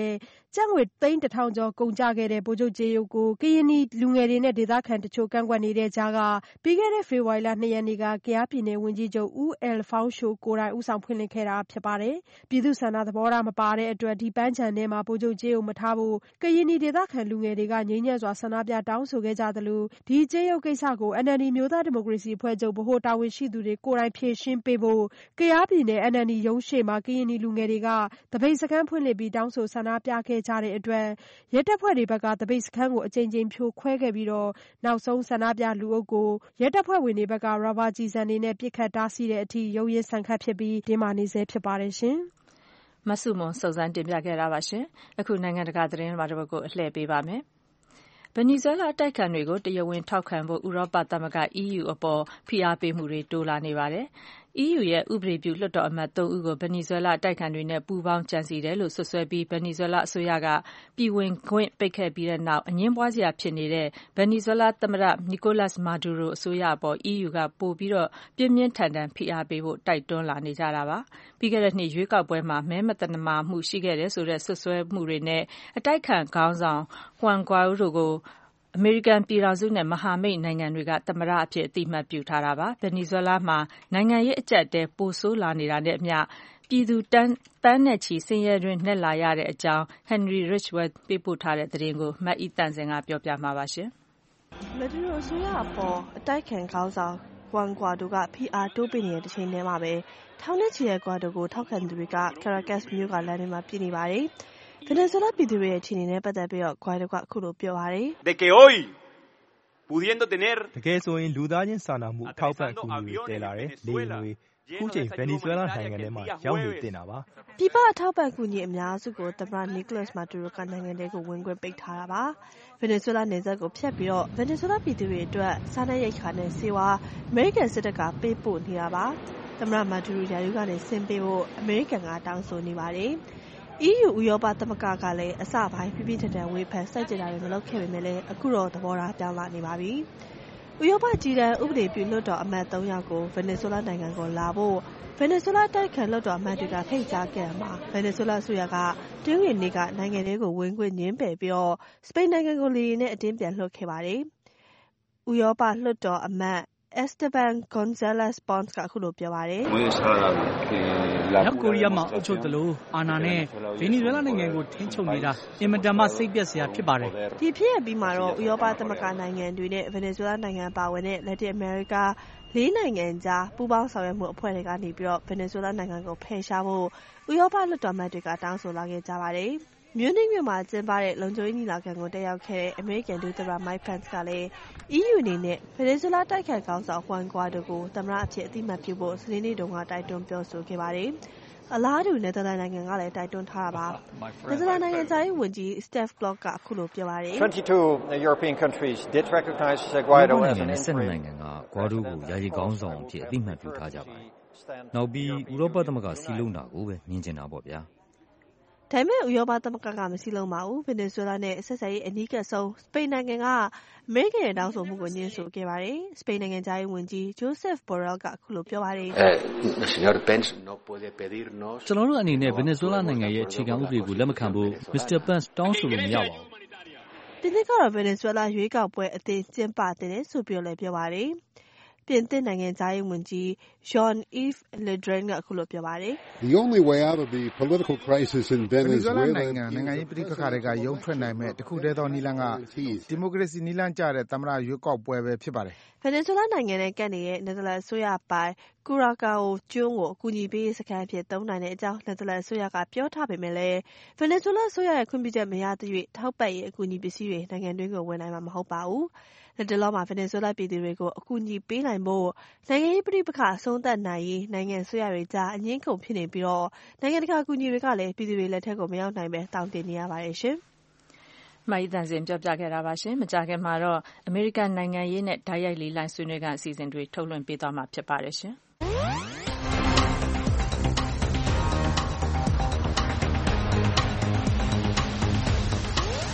ကျပ်ငွေသိန်း 1,000 ကျော်ကုန်ကျခဲ့တဲ့ဗိုလ်ချုပ်ကြေးရုပ်ကိုကရင်နီလူငယ်တွေနဲ့ဒေသခံတချို့ကန့်ကွက်နေတဲ့ကြားကပြီးခဲ့တဲ့ဖေဖော်ဝါရီလ 2 ရက်နေ့ကကယားပြည်နယ်ဝန်ကြီးချုပ်ဦးအယ်ဖောင်းရှိုကိုယ်တိုင်ဦးဆောင်ဖွင့်လှစ်ခဲ့တာဖြစ်ပါတယ်။ပြည်သူ့ဆန္ဒသဘောထားမပါတဲ့အတွက်ဒီပန်းခြံထဲမှာဗိုလ်ချုပ်ကြေးရုပ်မထားဖို့ကရင်နီဒေသခံလူငယ်တွေကငြိမ်းချမ်းစွာဆန္ဒပြတောင်းဆိုခဲ့ကြသလိုဒီကြေးရုပ်ကိစ္စကို NLD မျိုးသားဒီမိုကရေစီအဖွဲ့ချုပ်ဗဟိုတာဝန်ရှိသူတွေကိုယ်တိုင်ဖြေရှင်းပေးဖို့ကယားပြည်နယ် NLD ရုံးရှေ့မှာကရင်နီလူငယ်တွေကသပိတ်စခန်းဖွင့်လှစ်ပြီးတောင်းဆိုဆန္ဒပြခဲ့ကြတဲ့အတွက်ရဲတပ်ဖွဲ့တွေဘက်ကသပိတ်စခန်းကိုအကြိမ်ကြိမ်ဖြိုခွဲခဲ့ပြီးနောက်ဆုံးဆန္ဒပြလူအုပ်ကိုရဲတပ်ဖွဲ့ဝင်တွေဘက်ကရာဘာကျည်ဆံတွေနဲ့ပစ်ခတ်တားဆီးတဲ့အထိရုန်းရင်းဆန်ခတ်ဖြစ်ပြီးတင်းမာနေဆဲဖြစ်ပါတယ်ရှင်။မဆုမွန်စုံစမ်းတင်ပြခဲ့တာပါရှင်။အခုနိုင်ငံတကာသတင်းမှာတစ်ပုဒ်ကိုအလှည့်ပေးပါမယ်။ဗင်နီဇွဲလားအတိုက်အခံတွေကိုတရားဝင်ထောက်ခံဖို့ဥရောပသမဂ္ဂ EU အပေါ်ဖိအားပေးမှုတွေတိုးလာနေပါတယ်။ EU ရဲ့ဥပဒေပြုလွှတ်တော်အမတ် 3 ဦးကိုဗင်နီဇွဲလားအတိုက်အခံတွေနဲ့ပူးပေါင်းကြံစည်တယ်လို့စွပ်စွဲပြီးဗင်နီဇွဲလားအစိုးရကပြည်ဝင်ခွင့်ပိတ်ခဲ့ပြီးတဲ့နောက်အငြင်းပွားစရာဖြစ်နေတဲ့ဗင်နီဇွဲလားသမ္မတနီကိုလပ်စ်မာဒူရိုအစိုးရအပေါ် EU ကပိုပြီးပြင်းပြင်းထန်ထန်ဖိအားပေးဖို့တိုက်တွန်းလာနေကြတာပါ။ပြီးခဲ့တဲ့နှစ်ရွေးကောက်ပွဲမှာမဲမသမာမှုရှိခဲ့တယ်ဆိုတဲ့စွပ်စွဲမှုတွေနဲ့အတိုက်အခံခေါင်းဆောင်ဟွမ်ဂွိုင်းဒိုကိုအမေရိကန်ပြည်ထောင်စုနဲ့မဟာမိတ်နိုင်ငံတွေကသမ္မတအဖြစ်အသိအမှတ်ပြုထားတာပါ။ဗင်နီဇွဲလားမှာနိုင်ငံရေးအကျပ်အတည်းပိုဆိုးလာနေတာနဲ့အမျှပြည်သူသန်းနဲ့ချီဆင်းရဲတွင်းနစ်လာရတဲ့အကြောင်း Henry Ridgwell ပေးပို့ထားတဲ့သတင်းကိုမအိသန့်စင်ကပြောပြမှာပါရှင်။မဒူရိုအစိုးရအပေါ်အတိုက်ခံခေါင်းဆောင်ဟွမ်ဂွါဒိုကဖိအားတိုးပေးနေတဲ့တစ်ချိန်တည်းမှာပဲထောင်နဲ့ချီတဲ့ဂွါဒိုကိုထောက်ခံသူတွေကကာရာကတ်စ်မြို့ကလမ်းတွေမှာပြည့်နေပါတယ်။ဗင်နီဇွဲလားပြည်သူတွေရဲ့အခြေအနေနဲ့ပတ်သက်ပြီးဂွါဒိုကအခုလိုပြောပါတယ်။တကယ်ဆိုရင်လူသားချင်းစာနာမှုအထောက်ပံ့ကူညီတွေတည်လာတယ်လေယာဉ်တွေအခုချိန်ဗင်နီဇွဲလားနိုင်ငံထဲမှာရောက်နေတင်တာပါ။ပြည်ပအထောက်ပံ့ကူညီအများစုကိုသမ္မတနီကိုလပ်စ်မာဒူရိုကနိုင်ငံထဲကိုဝင်ခွင့်ပိတ်ထားတာပါ။ဗင်နီဇွဲလားနယ်စပ်ကိုဖြတ်ပြီးဗင်နီဇွဲလားပြည်သူတွေအတွက်စားနပ်ရိက္ခာနဲ့ဆေးဝါးအမေရိကန်စစ်တပ်ကပေးပို့နေတာပါ။သမ္မတမာဒူရိုရာထူးကနေဆင်းပေးဖို့အမေရိကန်ကတောင်းဆိုနေပါတယ်။ EU ဥရောပသမဂ္ဂကလည်းအစပိုင်းပြပြထန်ထန်ဝေဖန်စိုက်ကြတာတွေမလုပ်ခဲ့ပေမဲ့လည်းအခုတော့သဘောထားပြောင်းလာနေပါပြီ။ဥရောပကြီးတန်းဥပဒေပြုလွှတ်တော်အမတ် 3 ယောက်ကိုဗင်နီဇွဲလားနိုင်ငံကိုလာဖို့ဗင်နီဇွဲလားတိုက်ခံလွှတ်တော်အမတ်တွေကဖိတ်ကြားခဲ့တာမှာဗင်နီဇွဲလားအစိုးရကတင်းဝင်နေ့ကနိုင်ငံတွေကိုဝင်ခွင့်ငြင်းပယ်ပြီးစပိန်နိုင်ငံကိုလေယာဉ်နဲ့အတင်းပြန်လွှတ်ခဲ့ပါတယ်။ဥရောပလွှတ်တော်အမတ်Esteban González Pons ကအခုလိုပြောပါတယ်။မြောက်ကိုရီးယားမှာအုပ်ချုပ်သလိုအာဏာနဲ့ဗင်နီဇွဲလားနိုင်ငံကိုထိန်းချုပ်နေတာအင်မတန်မှစိတ်ပျက်စရာဖြစ်ပါတယ်။ဒီဖြစ်ရပ်ပြီးမှာတော့ဥရောပသမဂ္ဂနိုင်ငံတွေနဲ့ဗင်နီဇွဲလားနိုင်ငံပါဝင်တဲ့လက်တင်အမေရိက4 နိုင်ငံကြားပူးပေါင်းဆောင်ရွက်မှုအဖွဲ့တွေကနေပြီးဗင်နီဇွဲလားနိုင်ငံကိုဖယ်ရှားဖို့ဥရောပလွှတ်တော်အမတ်တွေကတောင်းဆိုလာခဲ့ကြပါတယ်။မြူးနစ်မြို့မှာကျင်းပတဲ့လုံခြုံရေးညီလာခံကိုတက်ရောက်ခဲ့တဲ့အမေရိကန်ဒုသမ္မတမိုက်ပန့်စ်ကလည်း EU အနေနဲ့ဗင်နီဇွဲလားတိုက်ခိုက်ခေါင်းဆောင်ဟွမ်ဂွါဒိုကိုသမ္မတအဖြစ်အသိအမှတ်ပြုဖို့စနေနေ့တုန်းကတိုက်တွန်းပြောဆိုခဲ့ပါတယ်။အလားတူနယ်သာလန်နိုင်ငံကလည်းတိုက်တွန်းထားတာပါ။နယ်သာလန်နိုင်ငံသားရေးဝန်ကြီး Stef Blok ကအခုလိုပြောပါတယ်။ 22 European countries did recognize Guaido as an interim နိုင်ငံကဂွါဒိုကိုယာယီခေါင်းဆောင်အဖြစ်အသိအမှတ်ပြုထားကြပါတယ်။နောက်ပြီးဥရောပသမဂ္ဂစီလုံးတာကိုပဲမြင်ချင်တာပေါ့ဗျာ။ဒါပေမဲ့ဥရောပသမဂ္ဂကမစည်းလုံးပါဘူး။ဗင်နီဇွဲလားနဲ့ဆက်ဆံရေးအနီးကပ်ဆုံးစပိန်နိုင်ငံကအမေရိကန်ရဲ့တောင်းဆိုမှုကိုညှင်းဆိုခဲ့ပါတယ်။စပိန်နိုင်ငံသားရေးဝန်ကြီး Josep Borrell ကအခုလိုပြောပါတယ်။ကျွန်တော်တို့အနေနဲ့ဗင်နီဇွဲလားနိုင်ငံရဲ့အခြေခံဥပဒေကိုလက်မခံဖို့ Mr. Pence တောင်းဆိုလို့မရပါဘူး။ဒီနှစ်ကတော့ဗင်နီဇွဲလားရွေးကောက်ပွဲအသင်းကျင်းပတဲ့ဆိုပြီးလည်းပြောပါတယ်။ပြင်သစ်နိုင်ငံသားရေးဝန်ကြီး Jean-Yves Le Drian ကအခုလိုပြောပါတယ်။ The only way out of the political crisis in Venezuela နိုင်ငံရေးပဋိပက္ခတွေကရုန်းထွက်နိုင်မဲ့တခုတည်းသောနည်းလမ်းကဒီမိုကရေစီနည်းလမ်းကျတဲ့သမ္မတရွေးကောက်ပွဲပဲဖြစ်ပါတယ်။ဗင်နီဇွဲလားနိုင်ငံနဲ့ကပ်နေတဲ့နယ်သာလန်အစိုးရပိုင် Curaçao ကျွန်းကိုအကူအညီပေးရေးစခန်းအဖြစ်သုံးနိုင်တဲ့အကြောင်းနယ်သာလန်အစိုးရကပြောထားပေမဲ့လည်းဗင်နီဇွဲလားအစိုးရရဲ့ခွင့်ပြုချက်မရသရွေ့ထောက်ပံ့ရေးအကူအညီပစ္စည်းတွေနိုင်ငံတွင်းကိုဝင်နိုင်မှာမဟုတ်ပါဘူး။လက်တလောမှာဗင်နီဇွဲလားပြည်သူတွေကိုအကူအညီပေးနိုင်ဖို့နိုင်ငံရေးပဋိပက္ခအဆုံးသတ်နိုင်ရေးနိုင်ငံအစိုးရတွေကြားအငြင်းအခုံဖြစ်နေပြီးနိုင်ငံတကာအကူအညီတွေကလည်းပြည်သူတွေလက်ထက်ကိုမရောက်နိုင်ပဲတောင်းတင်နေရပါတယ်ရှင်။မအိသန့်စင်ပြောပြခဲ့တာပါရှင်။မကြာခင်မှာတော့အမေရိကန်နိုင်ငံရေးနဲ့ဓာတ်ရိုက်လေ့လာဆွေးနွေးခန်းအစီအစဉ်တွေထုတ်လွှင့်ပေးသွားမှာဖြစ်ပါတယ်ရှင်။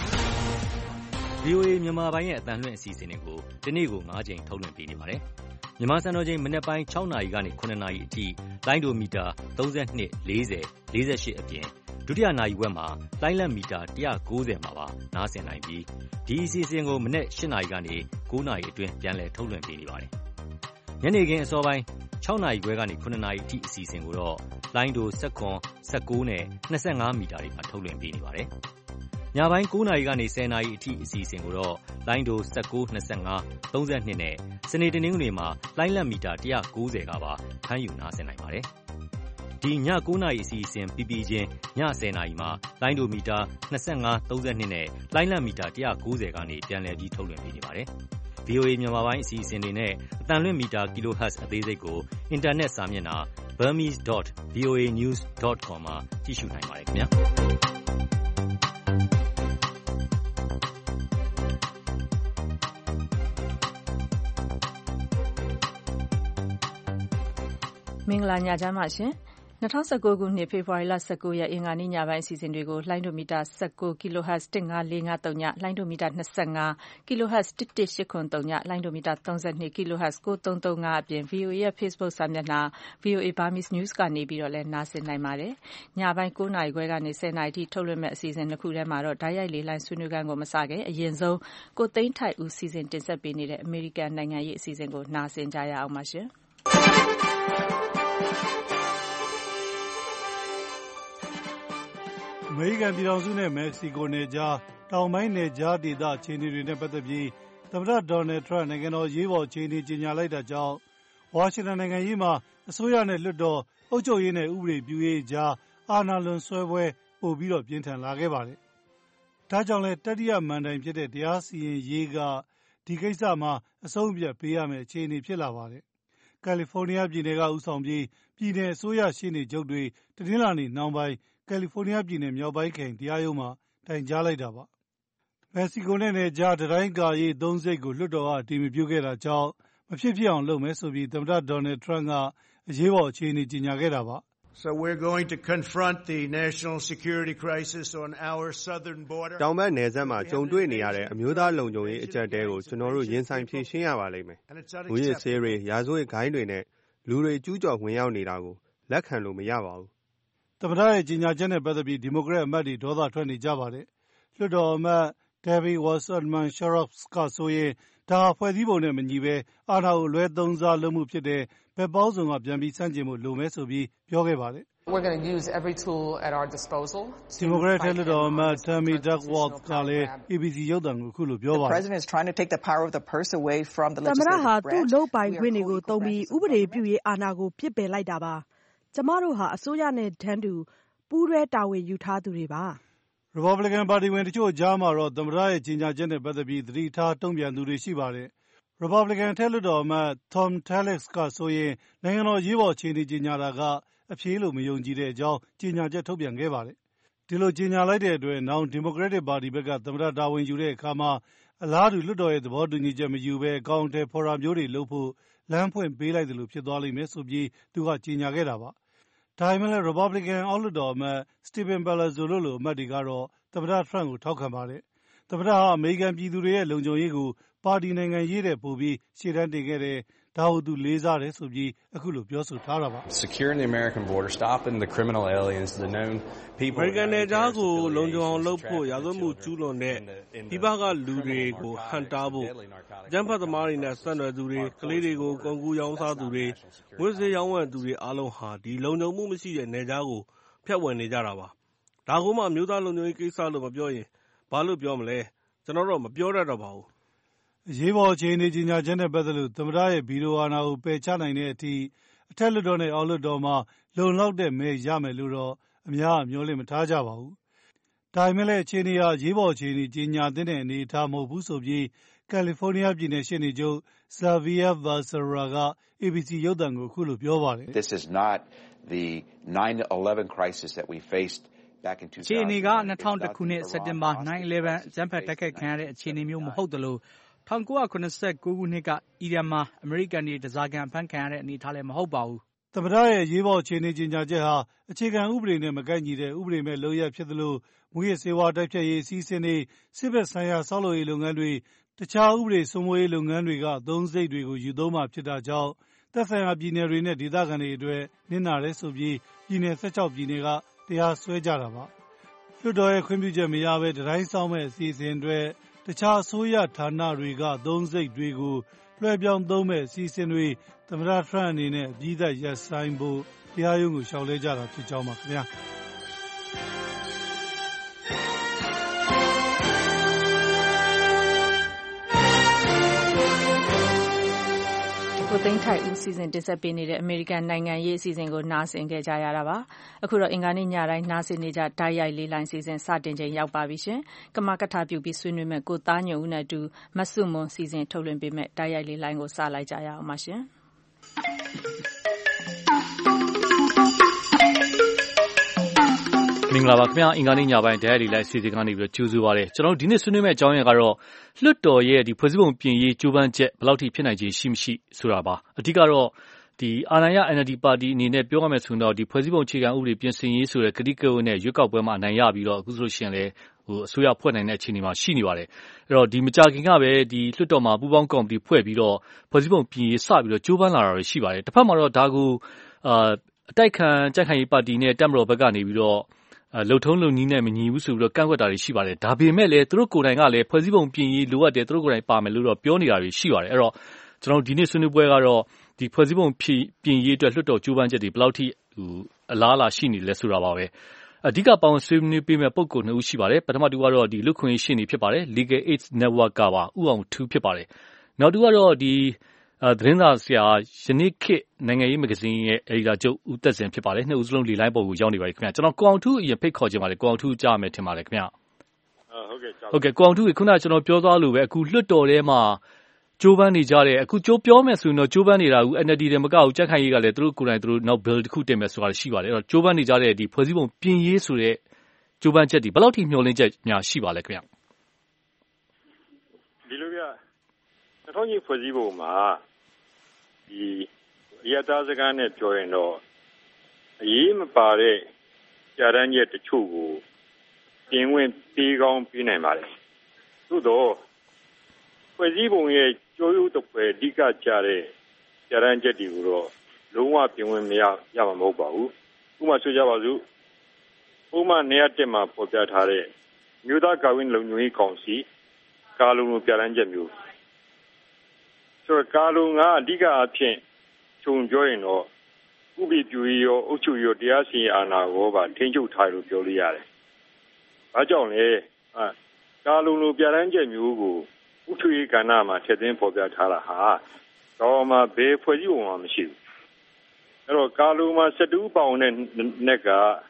VOA မြန်မာပိုင်းရဲ့အသံလွှင့်အစီအစဉ်တွေကိုဒီနေ့ကို9 ကြိမ်ထုတ်လွှင့်ပေးနေပါတယ်။မြန်မာစံတော်ချိန်မနက်ပိုင်း6နာရီကနေ9နာရီအထိလိုင်းဒိုမီတာ32 40 48အပြင်ဒုတိယနာရီဝက်မှာလိုင်းလက်မီတာ190မှာပါနားဆင်နိုင်ပြီးဒီအစီအစဉ်ကိုမနက်8နာရီကနေ9နာရီအတွင်းပြန်လည်ထုတ်လွှင့်ပေးနေပါတယ်။ညနေခင်းအစောပိုင်း6နာရီခွဲကနေ9နာရီအထိအစီအစဉ်ကိုတော့လိုင်းဒို19 19နဲ့25မီတာတွေမှာထုတ်လွှင့်ပေးနေပါတယ်။ညပိုင်း9နာရီကနေ10နာရီအထိအစီအစဉ်ကိုတော့လိုင်းဒို19 25 32နဲ့စနေတနင်္ဂနွေမှာလိုင်းလက်မီတာ190ကပါဖမ်းယူနားဆင်နိုင်ပါတယ်။ဒီည9နာရီအစီအစဉ်ပြီးချင်းည10နာရီမှာလိုင်းဒိုမီတာ25 32နဲ့လိုင်းလက်မီတာ190ကနေပြန်လည်ပြီးထုတ်လွှင့်ပေးနေပါတယ်။ VOA မြန်မာပိုင်းအစီအစဉ်တွေနဲ့အသံလွှင့်မီတာ kilohertz အသေးစိတ်ကိုအင်တာနက်စာမျက်နှာ burmese.voanews.com မှာကြည့်ရှုနိုင်ပါတယ်ခင်ဗျာ။မင်္ဂလာညချမ်းပါရှင်2019ခုနှစ်ဖေဖော်ဝါရီလ19ရက်အင်္ဂါနေ့ညပိုင်းအစီအစဉ်တွေကိုလိုင်းဒိုမီတာ19 kHz 15453ညလိုင်းဒိုမီတာ25 kHz 11803ညလိုင်းဒိုမီတာ32 kHz 9335အပြင် VOA ရဲ့ Facebook စာမျက်နှာ VOA Burmese News ကနေပြီးတော့လည်းနားဆင်နိုင်ပါတယ်။ညပိုင်း9နာရီခွဲကနေ10နာရီထိထုတ်လွှင့်မဲ့အစီအစဉ်တစ်ခုထဲမှာတော့ဓာတ်ရိုက်လေလိုင်းဆွေးနွေးခန်းကိုမစခင်အရင်ဆုံးကိုသိန်းထိုက်ဦးစီစဉ်တင်ဆက်ပေးနေတဲ့အမေရိကန်နိုင်ငံရေးအစီအစဉ်ကိုနားဆင်ကြရအောင်ပါရှင်။အမေရိကန်ပြည်ထောင်စုနဲ့မက္ကဆီကိုနယ်ကြားတောင်ပိုင်းနယ်ကြားဒေသအခြေအနေတွေနဲ့ပတ်သက်ပြီးသမ္မတဒေါ်နယ်ထရန့်နိုင်ငံတော်ရေးပေါ်အခြေအနေကြေညာလိုက်တာကြောင့်ဝါရှင်တန်နိုင်ငံရေးမှာအစိုးရနဲ့လွှတ်တော်အုပ်ချုပ်ရေးနဲ့ဥပဒေပြုရေးကြားအာဏာလွန်ဆွဲပွဲပိုပြီးတော့ပြင်းထန်လာခဲ့ပါတယ်။ဒါကြောင့်လည်းတတိယမဏ္ဍိုင်ဖြစ်တဲ့တရားစီရင်ရေးကဒီကိစ္စမှာအဆုံးအဖြတ်ပေးရမယ့်အခြေအနေဖြစ်လာပါတယ်။ကယ်လီဖိုးနီးယားပြည်နယ်ကဦးဆောင်ပြီးပြည်နယ်အစိုးရရှေ့နေချုပ်တွေတနင်္လာနေ့နှောင်းပိုင်းကယ်လီဖိုးနီးယားပြည်နယ်မြောက်ပိုင်းခရိုင်တရားရုံးမှာတိုင်ကြားလိုက်တာပါ။မက္ကဆီကိုနဲ့နယ်ကြားတံတိုင်းကာရေးသုံးစိတ်ကိုလွှတ်တော်ကအတည်မပြုခဲ့တာကြောင့်မဖြစ်ဖြစ်အောင်လုပ်မယ်ဆိုပြီးသမ္မတဒေါ်နယ်ထရန့်ကအရေးပေါ်အခြေအနေကြေညာခဲ့တာပါ။ So we're going to confront the national security crisis on our southern border. တောင်ဘက်နယ်စပ်မှာကြုံတွေ့နေရတဲ့အမျိုးသားလုံခြုံရေးအကျပ်အတည်းကိုကျွန်တော်တို့ရင်ဆိုင်ဖြေရှင်းရပါလိမ့်မယ်။ငွေရည်ဆေးတွေရာဇဝတ်ဂိုဏ်းတွေနဲ့လူတွေကျူးကျော်ဝင်ရောက်နေတာကိုလက်ခံလို့မရပါဘူး။သမ္မတရဲ့ကြေညာချက်နဲ့ပတ်သက်ပြီးဒီမိုကရက်အမတ်တွေဒေါသထွက်နေကြပါတယ်။လွှတ်တော်အမတ် Debbie Wasserman Schultz ကဆိုရင်ဒါဟာဖွဲ့စည်းပုံနဲ့မညီဘဲအာဏာကိုလွဲသုံးစားလုပ်မှုဖြစ်တဲ့ဘက်ပေါင်းစုံကပြန်ပြီးဆန့်ကျင်မှုလိုမယ်ဆိုပြီးပြောခဲ့ပါတယ်။ We're going to use every tool at our disposal. ဒီမိုကရက်လွှတ်တော်အမတ် Tammy Duckworth ကလည်း ABC ရုပ်သံကိုအခုလိုပြောပါတယ်။ The president is trying to take the power of the purse away from the legislative branch. သမ္မတဟာသူ့လုပ်ပိုင်ခွင့်တွေကိုသုံးပြီးဥပဒေပြုရေးအာဏာကိုပစ်ပယ်လိုက်တာပါ။ကျမတို့ဟာအစိုးရနဲ့တန်းတူပူးတွဲတာဝန်ယူထားသူတွေပါ။ Republican ပါတီဝင်တချို့ကြားမှာတော့သမ္မတရဲ့ကြေညာချက်နဲ့ပတ်သက်ပြီးသတိထားတုံ့ပြန်သူတွေရှိပါတယ်။ Republican အထက်လွှတ်တော်အမတ် Thom Tillis ကဆိုရင်နိုင်ငံတော်ရေးပေါ်အခြေအနေကြေညာတာကအဖြေလို့မယုံကြည်တဲ့အကြောင်းကြေညာချက်ထုတ်ပြန်ခဲ့ပါတယ်။ဒီလိုကြေညာလိုက်တဲ့အတွက်နောင်ဒီမိုကရက်တစ်ပါတီဘက်ကသမ္မတတာဝန်ယူတဲ့အခါမှာအလားတူလွှတ်တော်ရဲ့သဘောတူညီချက်မယူဘဲအကောင်အထည်ဖော်တာမျိုးတွေလုပ်ဖို့လမ်းဖွင့်ပေးလိုက်သလိုဖြစ်သွားလိမ့်မယ်ဆိုပြီးသူကကြေညာခဲ့တာပါ။ဒါပေမဲ့လည်း Republican အောက်လွှတ်တော်အမတ် Stephen Palazzolo လိုအမတ်တွေကတော့သမ္မတထရန့်ကိုထောက်ခံပါတယ်။သမ္မတဟာအမေရိကန်ပြည်သူတွေရဲ့လုံခြုံရေးကိုပါတီနိုင်ငံရေးတဲ့ပိုပြီးရှေ့တန်းတင်ခဲ့တယ်။ဒါကိုသူလေးစားတယ်ဆိုပြီးအခုလိုပြောဆိုထားတာပါ။ Securing the American border, stopping the criminal aliens, the known people. အမေရိကန်နယ်ခြားကိုလုံခြုံအောင်လုပ်ဖို့ရာဇဝတ်မှုကျူးလွန်တဲ့ပြည်ပကလူတွေကိုဟန့်တားဖို့အကြမ်းဖက်သမားတွေနဲ့ဆက်နွယ်သူတွေကလေးတွေကိုကုန်ကူးရောင်းစားသူတွေမွေးစေးရောင်းဝယ်သူတွေအားလုံးဟာဒီလုံခြုံမှုမရှိတဲ့နယ်ခြားကိုဖျက်ဝင်နေကြတာပါ။ဒါကိုမှမျိုးသားလုံခြုံရေးကိစ္စလို့မပြောရင်ဘာလို့ပြောမလဲကျွန်တော်တော့မပြောတတ်တော့ပါဘူး။အရေးပေါ်အခြေအနေကြေညာချက်နဲ့ပတ်သက်လို့သမ္မတရဲ့ဗီဒီယိုအာဏာကိုပယ်ချနိုင်တဲ့အထိအထက်လွှတ်တော်နဲ့အောက်လွှတ်တော်မှာလုံလောက်တဲ့မဲရမယ်လို့တော့အများမျှော်လင့်မထားကြပါဘူး။ဒါပေမဲ့လည်းအခြေအနေဟာရေးပေါ်အခြေအနေကြေညာတဲ့အနေအထားမဟုတ်ဘူးဆိုပြီးကယ်လီဖိုးနီးယားပြည်နယ်ရှေ့နေချုပ် Xavier Becerra က ABC ရုပ်သံကိုအခုလိုပြောပါတယ်။ This is not the 9/11 crisis that we faced back in 2000. အခြေအနေက2001ခုနှစ်စက်တင်ဘာ 9/11 အကြမ်းဖက်တိုက်ခိုက်ခံရတဲ့အခြေအနေမျိုးမဟုတ်သလို1989ခုနှစ်ကအီရန်မှာအမေရိကန်တွေတစားကန်ဖမ်းခံရတဲ့အနေအထားလည်းမဟုတ်ပါဘူး။သမ္မတရဲ့ရေးပေါ်အခြေအနေကြေညာချက်ဟာအခြေခံဥပဒေနဲ့မကိုက်ညီတဲ့ဥပဒေမဲ့လုပ်ရပ်ဖြစ်သလိုမူရစ်ဆေးဝါးတိုက်ဖျက်ရေးအစီအစဉ်တွေစစ်ဘက်ဆိုင်ရာဆောက်လုပ်ရေးလုပ်ငန်းတွေတခြားဥပဒေစိုးမိုးရေးလုပ်ငန်းတွေကအသုံးစရိတ်တွေကိုယူသုံးမှာဖြစ်တာကြောင့်သက်ဆိုင်ရာပြည်နယ်တွေနဲ့ဒေသခံတွေအတွက်နစ်နာတယ်ဆိုပြီးပြည်နယ်16ပြည်နယ်ကတရားစွဲကြတာပါ။လွှတ်တော်ရဲ့ခွင့်ပြုချက်မရဘဲတိုင်းစောင်းမဲ့အစီအစဉ်အတွက်တခြားအစိုးရဌာနတွေကအသုံးစရိတ်တွေကိုလွှဲပြောင်းသုံးမဲ့အစီအစဉ်တွေသမ္မတထရန့်အနေနဲ့အပြီးသတ်ရပ်ဆိုင်းဖို့တရားရုံးကိုလျှောက်လဲကြတာဖြစ်ကြောင်းပါခင်ဗျာ။ကိုသိန်းထိုက်ဦးစီစဉ်တင်ဆက်ပေးနေတဲ့အမေရိကန်နိုင်ငံရေးအစီအစဉ်ကိုနားဆင်ခဲ့ကြရတာပါအခုတော့အင်္ဂါနေ့ညတိုင်းနားဆင်နေကြဓာတ်ရိုက်လေးလိုင်းစီစဉ်စတင်ချိန်ရောက်ပါပြီရှင်ကမကထပြုပြီးဆွေးနွေးမဲ့ကိုသားညွန့်ဦးနဲ့အတူမဆုမွန်စီစဉ်ထုတ်လွှင့်ပေးမဲ့ဓာတ်ရိုက်လေးလိုင်းကိုစလိုက်ကြရအောင်ပါရှင်မင်္ဂလာပါခင်ဗျာအင်္ဂါနေ့ညပိုင်းဓာတ်ရိုက်လေးလိုင်းစီစဉ်ကနေပြီးကြိုးဆိုပါရစေကျွန်တော်ဒီနေ့ဆွေးနွေးမဲ့အကြောင်းအရာကတော့လွှတ်တော်ရဲ့ဒီဖွဲ့စည်းပုံပြင်ရေးကြိုးပမ်းချက်ဘယ်လောက်ထိဖြစ်နိုင်ခြေရှိမရှိဆိုတာပါအဓိကတော့ဒီအာဏာရ NLD ပါတီအနေနဲ့ပြောရမယ်ဆိုရင်တော့ဒီဖွဲ့စည်းပုံအခြေခံဥပဒေပြင်ဆင်ရေးဆိုတဲ့ကတိကဝတ်နဲ့ရွေးကောက်ပွဲမှာအနိုင်ရပြီးတော့အခုဆိုလို့ရှိရင်လည်းအစိုးရဖွဲ့နိုင်တဲ့အခြေအနေမှာရှိနေပါတယ်အဲ့တော့ဒီမကြာခင်ကပဲဒီလွှတ်တော်မှာပူးပေါင်းကော်မတီဖွဲ့ပြီးတော့ဖွဲ့စည်းပုံပြင်ရေးစပြီးတော့ကြိုးပမ်းလာတာတွေရှိပါတယ်တစ်ဖက်မှာတော့ဒါကိုအတိုက်ခံကြံ့ခိုင်ရေးပါတီနဲ့တက်မတော်ဘက်ကနေပြီးတော့လုံထုံးလုံနည်းနဲ့မညီဘူးဆိုပြီးတော့ကန့်ကွက်တာတွေရှိပါတယ်ဒါပေမဲ့လည်းသူတို့ကိုယ်တိုင်ကလည်းဖွဲ့စည်းပုံပြင်ရေးလိုအပ်တယ်သူတို့ကိုယ်တိုင်ပါမယ်လို့တော့ပြောနေတာတွေရှိပါတယ်အဲ့တော့ကျွန်တော်ဒီနေ့ဆွေးနွေးပွဲကတော့ဒီဖွဲ့စည်းပုံပြင်ရေးအတွက်လွှတ်တော်ကြိုးပမ်းချက်တွေဘယ်လောက်ထိအလားအလာရှိနေလဲဆိုတာပါပဲအဓိကပေါင်းဆွေးနွေးပေးမဲ့ပုဂ္ဂိုလ်2ဦးရှိပါတယ်ပထမတူကတော့ဒီလူခွင့်ရေးရှင်းနေဖြစ်ပါတယ် Legal Aid Network ကပါဥအောင်ထူးဖြစ်ပါတယ်နောက်တူကတော့ဒီသတင်းစာဆရာယနေ့ခေတ်နိုင်ငံရေးမဂ္ဂဇင်းရဲ့အယ်ဒီတာချုပ်ဦးသက်စင်ဖြစ်ပါတယ်နှစ်ဦးစလုံးလေလိုင်းပေါ်ကိုရောက်နေပါပြီခင်ဗျာကျွန်တော်ကိုအောင်ထူးအရင်ဖိတ်ခေါ်ခြင်းပါတယ်ကိုအောင်ထူးကြားမယ်ထင်ပါတယ်ခင်ဗျာဟုတ်ကဲ့ကိုအောင်ထူးခုနကကျွန်တော်ပြောသွားလို့ပဲအခုလွှတ်တော်ထဲမှာကြိုးပမ်းနေကြတယ်အခုကြိုးပြောမယ်ဆိုရင်တော့ကြိုးပမ်းနေတာဦး NLD တွေမကဘူးကြက်ခိုင်ရေးကလည်းသူတို့ကိုယ်တိုင်သူတို့နောက် bill တစ်ခုတင်မယ်ဆိုတာရှိပါတယ်အဲ့တော့ကြိုးပမ်းနေကြတဲ့ဒီဖွဲ့စည်းပုံပြင်ရေးဆိုတဲ့ကြိုးပမ်းချက်တွေဘယ်လောက်ထိမျှော်လင့်ချက်များရှိပါလဲခင်ဗျာဒီလိုက2000ဖွဲ့စည်းပုံမှာဒီရတာစကားနဲ့ပြောရင်တော့အရေးမပါတဲ့ကြာတန်းချက်တချို့ကိုပြင်ဝင်ပေးကောင်းပေးနိုင်ပါတယ်သို့တော့ဖွဲ့စည်းပုံရဲ့ကြိုးရိုးတစ်ဖွဲအဓိကကြတဲ့ကြာတန်းချက်တွေကိုတော့လုံးဝပြင်ဝင်မရမှာမဟုတ်ပါဘူးဥပမာဆိုကြပါစို့ဥပမာ101မှာပေါ်ပြထားတဲ့မြို့သားကာဝင်းလုံခြုံရေးကောင်စီကာလုံလိုကြာတန်းချက်မျိုးဆိုတော့ကာလုံကအဓိကအဖြစ်ခြုံပြောရင်တော့ဥပဒေပြုရေးရောအုပ်ချုပ်ရေးရောတရားစီရင်အာဏာရောပါထိန်းချုပ်ထားလို့ပြောလို့ရတယ်။ဘာကြောင့်လဲကာလုံလိုပြဋ္ဌာန်းချက်မျိုးကိုဥပဒေရေးကဏ္ဍမှာထည့်သွင်းဖော်ပြထားတာဟာတော့မှဘယ်ဖွဲ့စည်းပုံမှမရှိဘူး။အဲ့တော့ကာလုံမှာ12ပေါင်နဲ့နက်က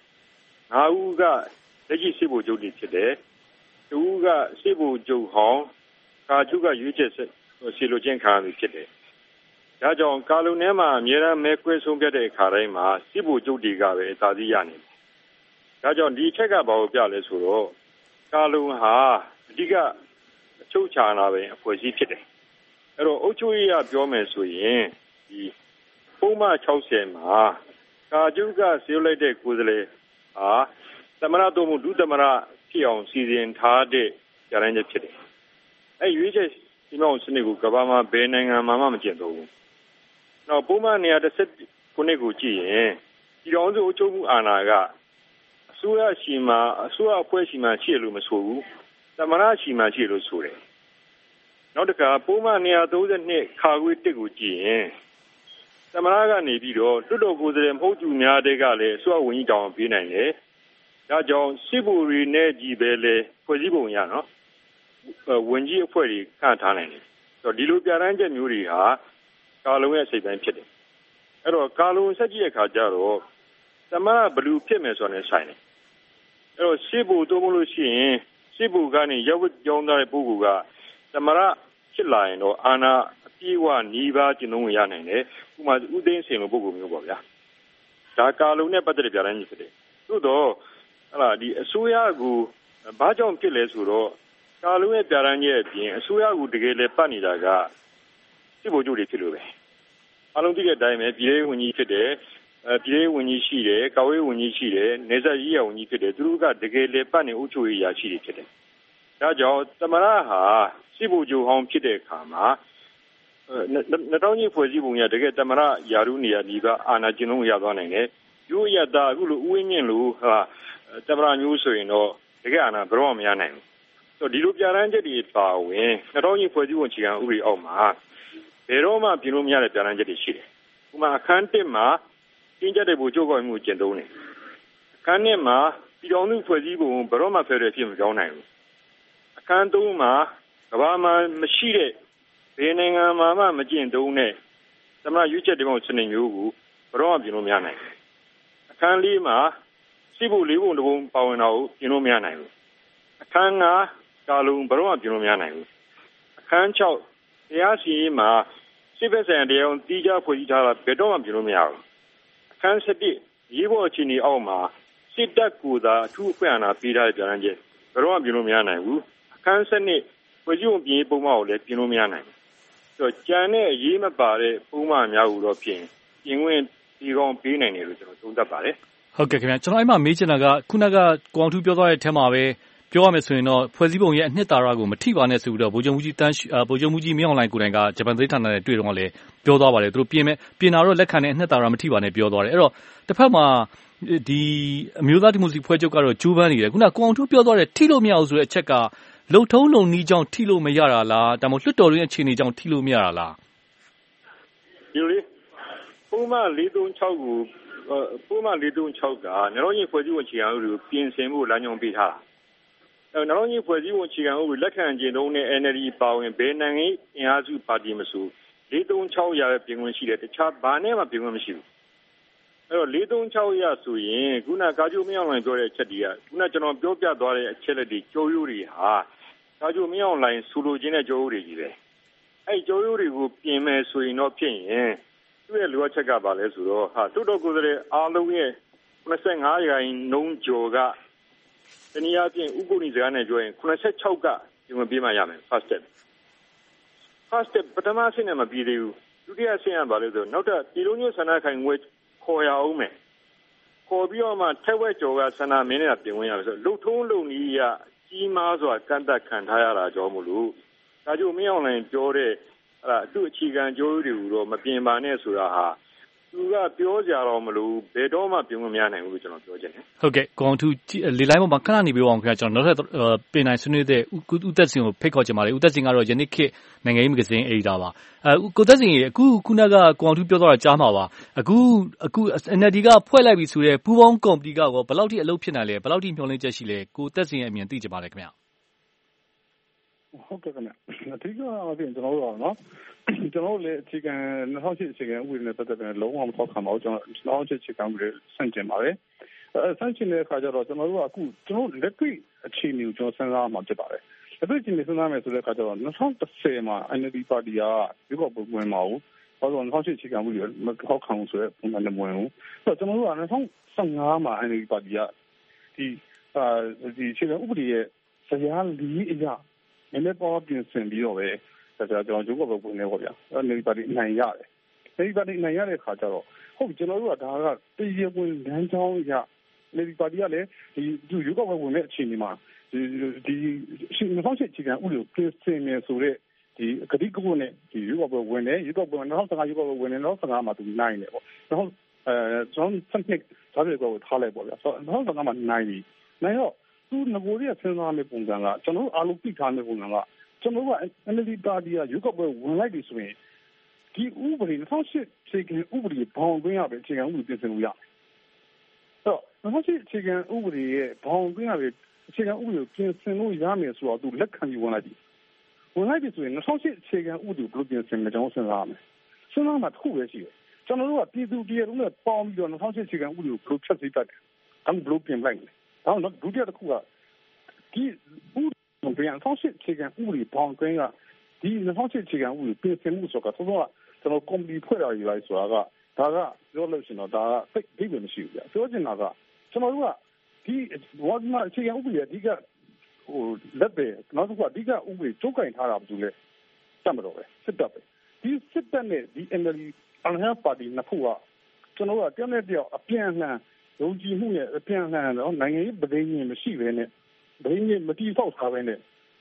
9ဦးကလက်ရှိစစ်ဗိုလ်ချုပ်တွေဖြစ်တယ်။2ဦးကစစ်ဗိုလ်ချုပ်ဟောင်းကာချုပ်ကရွေးချယ်စီလိုချင်းခံရပြီဖြစ်တယ်။ဒါကြောင့်ကာလုံထဲမှာအများအားမဲခွဲဆုံးဖြတ်တဲ့အခါတိုင်းမှာစစ်ဗိုလ်ချုပ်တွေကပဲအသာစီးရနေတယ်။ဒါကြောင့်ဒီအချက်ကဘာကိုပြလဲဆိုတော့ကာလုံဟာအဓိကအချုပ်ချာနာပဲအဖွဲ့အစည်းဖြစ်တယ်။အဲ့တော့အုပ်ချုပ်ရေးကပြောမယ်ဆိုရင်ဒီပုံမှန်60မှာကာချုပ်ကဆေးလိုက်တဲ့ကိုယ်စားလှယ်ဟာသမရတော်မူဒုသမရဖြစ်အောင်စီစဉ်ထားတဲ့ကြာရမ်းချက်ဖြစ်တယ်။အဲ့ရွေးချယ်ဒီမောင်စနစ်ကိုကမ္ဘာမှာဘယ်နိုင်ငံမှမကျင့်သုံးဘူး။နောက်ပုံမှန်130ခုနှစ်ကိုကြည့်ရင်ဒီတော်စုအုပ်ချုပ်မှုအာဏာကအစိုးရရှိမှအစိုးရအဖွဲ့ရှိမှရှိလို့မဆိုဘူး။သမရရှိမှရှိလို့ဆိုတယ်။နောက်တစ်ခါပုံမှန်132ခါခွေ1ကိုကြည့်ရင်သမရကနေပြီးတော့တွတ်တော်ကိုယ်စားလှယ်မဟုတ်သူများတဲ့ကလည်းအစိုးရဝန်ကြီးတောင်းပေးနိုင်တယ်။ဒါကြောင့်စစ်ဗိုလ်တွေနဲ့ကြီးပဲလေဖွဲ့စည်းပုံရနော်။ဝန်ကြီးအဖွဲ့တွေခန့်ထားနိုင်တယ်။ဆိုတော့ဒီလိုပြဋ္ဌာန်းချက်မျိုးတွေဟာကာလုံရဲ့စိတ်ပိုင်းဖြစ်တယ်။အဲ့တော့ကာလုံဆက်ကြည့်တဲ့အခါကျတော့သမရဘလူဖြစ်မယ်ဆိုတဲ့ဆိုင်တယ်။အဲ့တော့စစ်ဗိုလ်တို့မလို့ရှိရင်စစ်ဗိုလ်ကနေရပ်ဝတ်ကြောင်းသားတဲ့ပုဂ္ဂိုလ်ကသမရဖြစ်လာရင်တော့အာဏာအပြည့်အဝနှီးပါးကျင့်သုံးဝင်ရနိုင်တယ်။ဥပမာဦးသိန်းစိန်လိုပုဂ္ဂိုလ်မျိုးပေါ့ဗျာ။ဒါကာလုံနဲ့ပတ်သက်တဲ့ပြဋ္ဌာန်းချက်ဖြစ်တယ်။သို့တော့ဒီအစိုးရကိုဘာကြောင့်ဖြစ်လဲဆိုတော့ကာလုံရဲ့ပြဋ္ဌာန်းချက်အပြင်အစိုးရကိုတကယ်လည်းပတ်နေတာကစစ်ဗိုလ်ချုပ်တွေဖြစ်လို့ပဲအလုံးသိတဲ့အတိုင်းပဲပြည်ရေးဝန်ကြီးဖြစ်တယ်ပြည်ရေးဝန်ကြီးရှိတယ်ကာကွယ်ရေးဝန်ကြီးရှိတယ်နေဆက်ရေးရဝန်ကြီးဖြစ်တယ်သူတို့ကတကယ်လည်းပတ်နေအုပ်ချုပ်ရေးရာရှိတွေဖြစ်တယ်ဒါကြောင့်သမရဟာစစ်ဗိုလ်ချုပ်ဟောင်းဖြစ်တဲ့အခါမှာ2000ဖွဲ့စည်းပုံရတကယ်သမရယာရုနေရာဒီကအာဏာကျင့်လို့ရသွားနိုင်တယ်ရိုးရတာအခုလိုဥဝင်းမြင့်လို့သမရမျိုးဆိုရင်တော့တကယ်အာဏာဘယ်တော့မှမရနိုင်ဘူးဆိုတော့ဒီလိုပြဋ္ဌာန်းချက်တွေပါဝင်2000ဖွဲ့စည်းပုံအခြေခံဥပဒေအောက်မှာဘယ်တော့မှပြင်လို့မရတဲ့ပြဋ္ဌာန်းချက်တွေရှိတယ်ဥပမာအခန်း1မှာတင်းကျပ်တဲ့ဗိုလ်ချုပ်ကောင်မှုကျင့်သုံးတယ်အခန်း2မှာပြည်တော်စုဖွဲ့စည်းပုံဘယ်တော့မှဖယ်ရဖြစ်မပြောင်းနိုင်ဘူးအခန်း3မှာကမ္ဘာမှာမရှိတဲ့ဘယ်နိုင်ငံမှာမှမကျင့်သုံးတဲ့သမရွေးချက်တင်ပုံစနစ်မျိုးကိုဘယ်တော့မှပြင်လို့မရနိုင်ဘူးအခန်း4မှာစစ်ဖို့၄ပုံတစ်ပုံပါဝင်တာကိုပြင်လို့မရနိုင်ဘူးအခန်း5ကာလုံဘယ်တော့မှပြင်လို့မရနိုင်ဘူးအခန်း6တရားစီရင်မှာစစ်ဘက်ဆိုင်ရာတရားဝင်တီးခြားဖွဲ့စည်းထားတာဘယ်တော့မှပြင်လို့မရဘူးအခန်း7ရေးပေါ်အခြေအနေအောက်မှာစစ်တပ်ကူသာအထူးအခွင့်အာဏာပေးထားတဲ့ပြဋ္ဌာန်းချက်ဘယ်တော့မှပြင်လို့မရနိုင်ဘူးအခန်း7ဖွဲ့စည်းပုံပြင်ပုံမှန်ကိုလည်းပြင်လို့မရနိုင်ဘူးဆိုတော့ကြံတဲ့အရေးမပါတဲ့ပုံမှန်များကိုတော့ပြင်ခွင့်ဒီကောင်ပေးနိုင်တယ်လို့ကျွန်တော်သုံးသပ်ပါတယ်ဟုတ်ကဲ့ခင်ဗျာကျွန်တော်အဲ့မှာမေးချင်တာကခုနကကိုအောင်ထူးပြောသွားတဲ့အထက်မှာပဲပြောရမယ်ဆိုရင်တော့ဖွဲ့စည်းပုံရဲ့အနှစ်သာရကိုမထိပါနဲ့ဆိုပြီးတော့ဗိုလ်ချုပ်မှုကြီးမင်းအောင်လှိုင်ကိုယ်တိုင်ကဂျပန်သတင်းဌာနနဲ့တွေ့တော့လည်းပြောသွားပါတယ်သူတို့ပြင်တာတော့လက်ခံတဲ့အနှစ်သာရမထိပါနဲ့ပြောသွားတယ်အဲ့တော့တစ်ဖက်မှာဒီအမျိုးသားဒီမိုကရေစီဖွဲ့ချုပ်ကတော့ကျိုးပန်းနေတယ်ခုနကကိုအောင်ထူးပြောသွားတဲ့ထိလို့မရဘူးဆိုတဲ့အချက်ကလုံထုံးလုံနီးကြောင့်ထိလို့မရတာလားဒါမှမဟုတ်လွှတ်တော်တွင်းအခြေအနေကြောင့်ထိလို့မရတာလားဒီလိုပုံမှန်436ကိုပုံမှန်436ကနောက်ရင်ဖွဲ့စည်းပုံအခြေခံဥပဒေကိုပြင်ဆင်ဖို့လမ်းညွှန်ပေးထားတာနောက်ရင်ဖွဲ့စည်းပုံအခြေခံဥပဒေလက်ခံကျင့်သုံးတဲ့ NLD ပါဝင်ဘယ်နိုင်ငံအင်အားစုပါတီမဆို436ရတဲ့ပြင်ခွင့်ရှိတယ်တခြားဘာနဲ့မှပြင်ခွင့်မရှိဘူးအဲ့တော့436ရဆိုရင်ခုနကာကျိုးမင်းအောင်လှိုင်ပြောတဲ့အချက်တွေကခုနကျွန်တော်ပြောပြသွားတဲ့အချက်လက်တွေကြောရိုးတွေဟာကာကျိုးမင်းအောင်လှိုင်ဆိုလိုချင်တဲ့ကြောရိုးတွေကြီးပဲအဲ့ကြောရိုးတွေကိုပြင်မယ်ဆိုရင်တော့ဖြစ်ရင်သူ့ရဲ့လိုအပ်ချက်ကဘာလဲဆိုတော့တိုးတော်ကိုယ်စားလှယ်အားလုံးရဲ့85ရာခိုင်နှုန်းကျော်ကတနည်းအားဖြင့်ဥပဒေစကားနဲ့ပြောရင်86ကပြင်ဝင်ပေးမှရမယ် first step ပထမဆင့်နဲ့မပြီးသေးဘူးဒုတိယဆင့်ကဘာလဲဆိုတော့နောက်ထပ်ပြည်လုံးညဆန္ဒခိုင်ငွေခေါ်ရအောင်မယ်ခေါ်ပြီးတော့မှထက်ဝက်ကျော်ကဆန္ဒမင်းနဲ့ပြင်ဝင်ရမယ်ဆိုတော့လုံထုံးလုံနည်းရကြီးမားစွာကန့်သက်ခံထားရတာကြောင့်မလို့ဒါကြောင့်မင်းအောင်လှိုင်ပြောတဲ့သူ့အခြေခံကြိုးတွေကိုတော့မပြင်ပါနဲ့ဆိုတာဟာသူကပြောကြတော့မလို့ဘယ်တော့မှပြင်မများနိုင်ဘူးလို့ကျွန်တော်ပြောချင်တယ်ဟုတ်ကဲ့ကိုအောင်ထူးလေလိုင်းပေါ်မှာခဏနေပြောအောင်ခင်ဗျာကျွန်တော်နောက်ထပ်ပြင်နိုင်ဆွေးနွေးတဲ့ဦးသက်စင်ကိုဖိတ်ခေါ်ချင်ပါတယ်ဦးသက်စင်ကတော့ယနေ့ခေတ်နိုင်ငံရေးမဂ္ဂဇင်းအေဒီတာပါကိုသက်စင်အခုခုနကကိုအောင်ထူးပြောသွားတာကြားမှာပါအခု NLD ကဖွဲ့လိုက်ပြီဆိုတဲ့ပူးပေါင်းကော်မတီကရောဘယ်လောက်ထိအလုပ်ဖြစ်နိုင်လဲဘယ်လောက်ထိမျှော်လင့်ချက်ရှိလဲကိုသက်စင်ရဲ့အမြင်သိချင်ပါတယ်ခင်ဗျာဟုတ်ကဲ့ခင်ဗျအဓိကအပြင်ကျွန်တော်တို့နော်ကျွန်တော်လည်းအခြေခံ2008အခြေခံဥပဒေနဲ့ပတ်သက်တဲ့လုံးဝမထောက်ခံပါဘူးကျွန်တော်2008အခြေခံဥပဒေဆန့်ကျင်ပါတယ်ဆန့်ကျင်တဲ့အခါကျတော့ကျွန်တော်တို့ကအခုကျွန်တော်လက်တွေ့အခြေအနေကိုကျွန်တော်စဉ်းစားမှဖြစ်ပါတယ်လက်တွေ့အခြေအနေစဉ်းစားမယ်ဆိုတဲ့အခါကျတော့2010မှာ NLD ပါတီကဒီကောပုံဝင်မှာဘူးဘာလို့2008အခြေခံဥပဒေမထောက်ခံဘူးဆိုတဲ့ပုံစံနဲ့ဝင်ဘူးဆိုတော့ကျွန်တော်တို့က2015မှာ NLD ပါတီကဒီအခြေခံဥပဒေရဲ့ဇယားလီအရာနည်းနည်းပေါ်ပြင်ဆင်ပြီးတော့ပဲကျွန်တော်ဂျိုးကောပုံနေပေါ့ဗျာNLD ပါတီနိုင်ရတယ်NLD ပါတီနိုင်ရတဲ့အခါကျတော့ဟုတ်ကျွန်တော်တို့ကဒါကတရားဝင်လမ်းကြောင်းရNLD ပါတီကလည်းဒီဂျိုးကောဝင်တဲ့အခြေအနေမှာဒီ2008အခြေခံဥပဒေကိုပြင်ဆင်နေဆိုတဲ့ဒီကတိကဝတ်နဲ့ဒီဂျိုးကောဝင်တယ်ဂျိုးကော2015ဂျိုးကောဝင်တယ်2015မှာသူနိုင်တယ်ပေါ့ကျွန်တော်စနစ်ဒါတွေကိုထားလိုက်ပေါ့ဗျာဆိုတော့2015မှာနိုင်ပြီနိုင်တော့သူငကိုရီးယားစဉ်းစားမယ့်ပုံစံကကျွန်တော်အားလုံးသိထားမယ့်ပုံစံကကျွန်တော်က NLD ပါတီကရုပ်ကပွဲဝင်လိုက်ပြီဆိုရင်ဒီဥပဒေ2008အခြေခံဥပဒေဘောင်သွင်းရပဲအခြေခံဥပဒေပြင်ဆင်လို့ရတယ်။ဆိုတော့2008အခြေခံဥပဒေရဲ့ဘောင်သွင်းရပဲအခြေခံဥပဒေကိုပြင်ဆင်လို့ရမယ်ဆိုတော့သူလက်ခံပြီးဝင်လိုက်ပြီ။ဝင်လိုက်ပြီဆိုရင်2008အခြေခံဥပဒေကိုဘယ်လိုပြင်ဆင်မလဲကျွန်တော်စဉ်းစားရမယ်။စဉ်းစားမှတစ်ခုပဲရှိတယ်။ကျွန်တော်တို့ကပြည်သူပြည်လုံးနဲ့ပေါင်းပြီးတော့2008အခြေခံဥပဒေကိုဘယ်လိုဖျက်ဆီးတတ်တယ်။ဒါမှဘယ်လိုပြင်လိုက်လဲ။ဒါတော့ဒုတိယတစ်ခုကဒီဥပဒေ2008အခြေခံဥပဒေဘောင်သွင်းကဒီ2008အခြေခံဥပဒေပြင်ဆင်မှုဆိုတာဆိုတော့ကျွန်တော်ကော်မတီဖွဲ့တာယူလိုက်ဆိုတာကဒါကပြောလို့ရှိရင်တော့ဒါကသိပ်ပဲမရှိဘူးဗျာပြောချင်တာကကျွန်တော်တို့ကဒီဘောမအခြေခံဥပဒေအဓိကလက်ပဲနောက်တစ်ခုအဓိကဥပဒေချုပ်ကင်ထားတာဘာလို့လဲတတ်မတော့ပဲစစ်တပ်ပဲဒီစစ်တပ်နဲ့ဒီ NLD အန်ဟပ်ပါတီနှစ်ခုကကျွန်တော်တို့ကတယောက်နဲ့တယောက်အပြန်အလှန်ယုံကြည်မှုနဲ့အပြန်အလှန်တော့နိုင်ငံရေးပဋိညာဉ်မရှိဘဲနဲ့ဘယ်နည်းမတိဆောက်ထားပဲနဲ့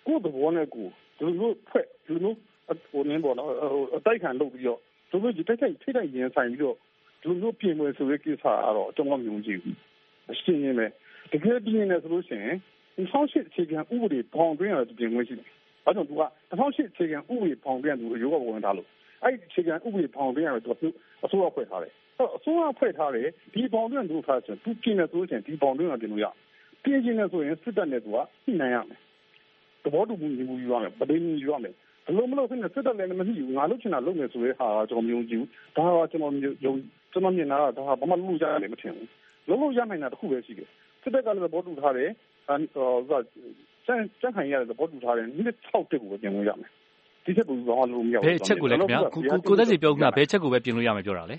ကိုယ့်သဘောနဲ့ကိုဒီလိုဖွဲ့ဒီလိုပေါ့နော်အတိုက်ခံလုပ်ပြီးတော့ဒီလိုထိခိုက်ရင်ဆိုင်ပြီးတော့ဒီလိုပြင်ပွဲဆိုတဲ့ကိစ္စကတော့ကျွန်တော်မယုံကြည်ဘူးအရှင်းရင်းပဲတကယ်ပြင်နေဆိုလို့ရှိရင်2008အခြေခံဥပဒေပေါင်းတွင်းရတဲ့ပြင်ပွဲရှိတယ်။ဘာကြောင့်သူက2008အခြေခံဥပဒေပေါင်းတွင်းသူအယောဂဝင်ထားလို့အဲ့ဒီအခြေခံဥပဒေပေါင်းတွင်းရတဲ့သူအစိုးရဖွဲ့ထားတယ်။အစိုးရဖွဲ့ထားတယ်ဒီပေါင်းတွင်းသူထားဆိုသူပြင်နေဆိုလို့ရှိရင်ဒီပေါင်းတွင်းကပြင်လို့ရပြင်နေဆိုရင်စစ်တပ်နဲ့သူကညှိနှိုင်းရမယ်။သဘောတူမှုယူရမယ်ဗဒင်းယူရမယ်ဘလို့မလို့ဖြစ်နေစစ်တပ်လည်းမရှိဘူးငါလုပ်ချင်တာလုပ်မယ်ဆိုတဲ့ဟာကျွန်တော်မယုံကြည်ဘူးဒါကကျွန်တော်မြင်တာကဒါဘာမှလုပ်ရလည်းမထင်ဘူးလုပ်လို့ရနိုင်တာတစ်ခုပဲရှိတယ်စစ်တပ်ကလည်းသဘောတူထားတယ်စံခိုင်ရတယ်သဘောတူထားတယ်နှစ်6တက်ကိုပဲပြင်လို့ရမယ်ဒီချက်ကိုဘာမှလုပ်မရဘူးဘယ်ချက်ကိုလဲခင်ဗျာကိုသက်စီပြောခင်ဗျာဘယ်ချက်ကိုပဲပြင်လို့ရမယ်ပြောတာလေ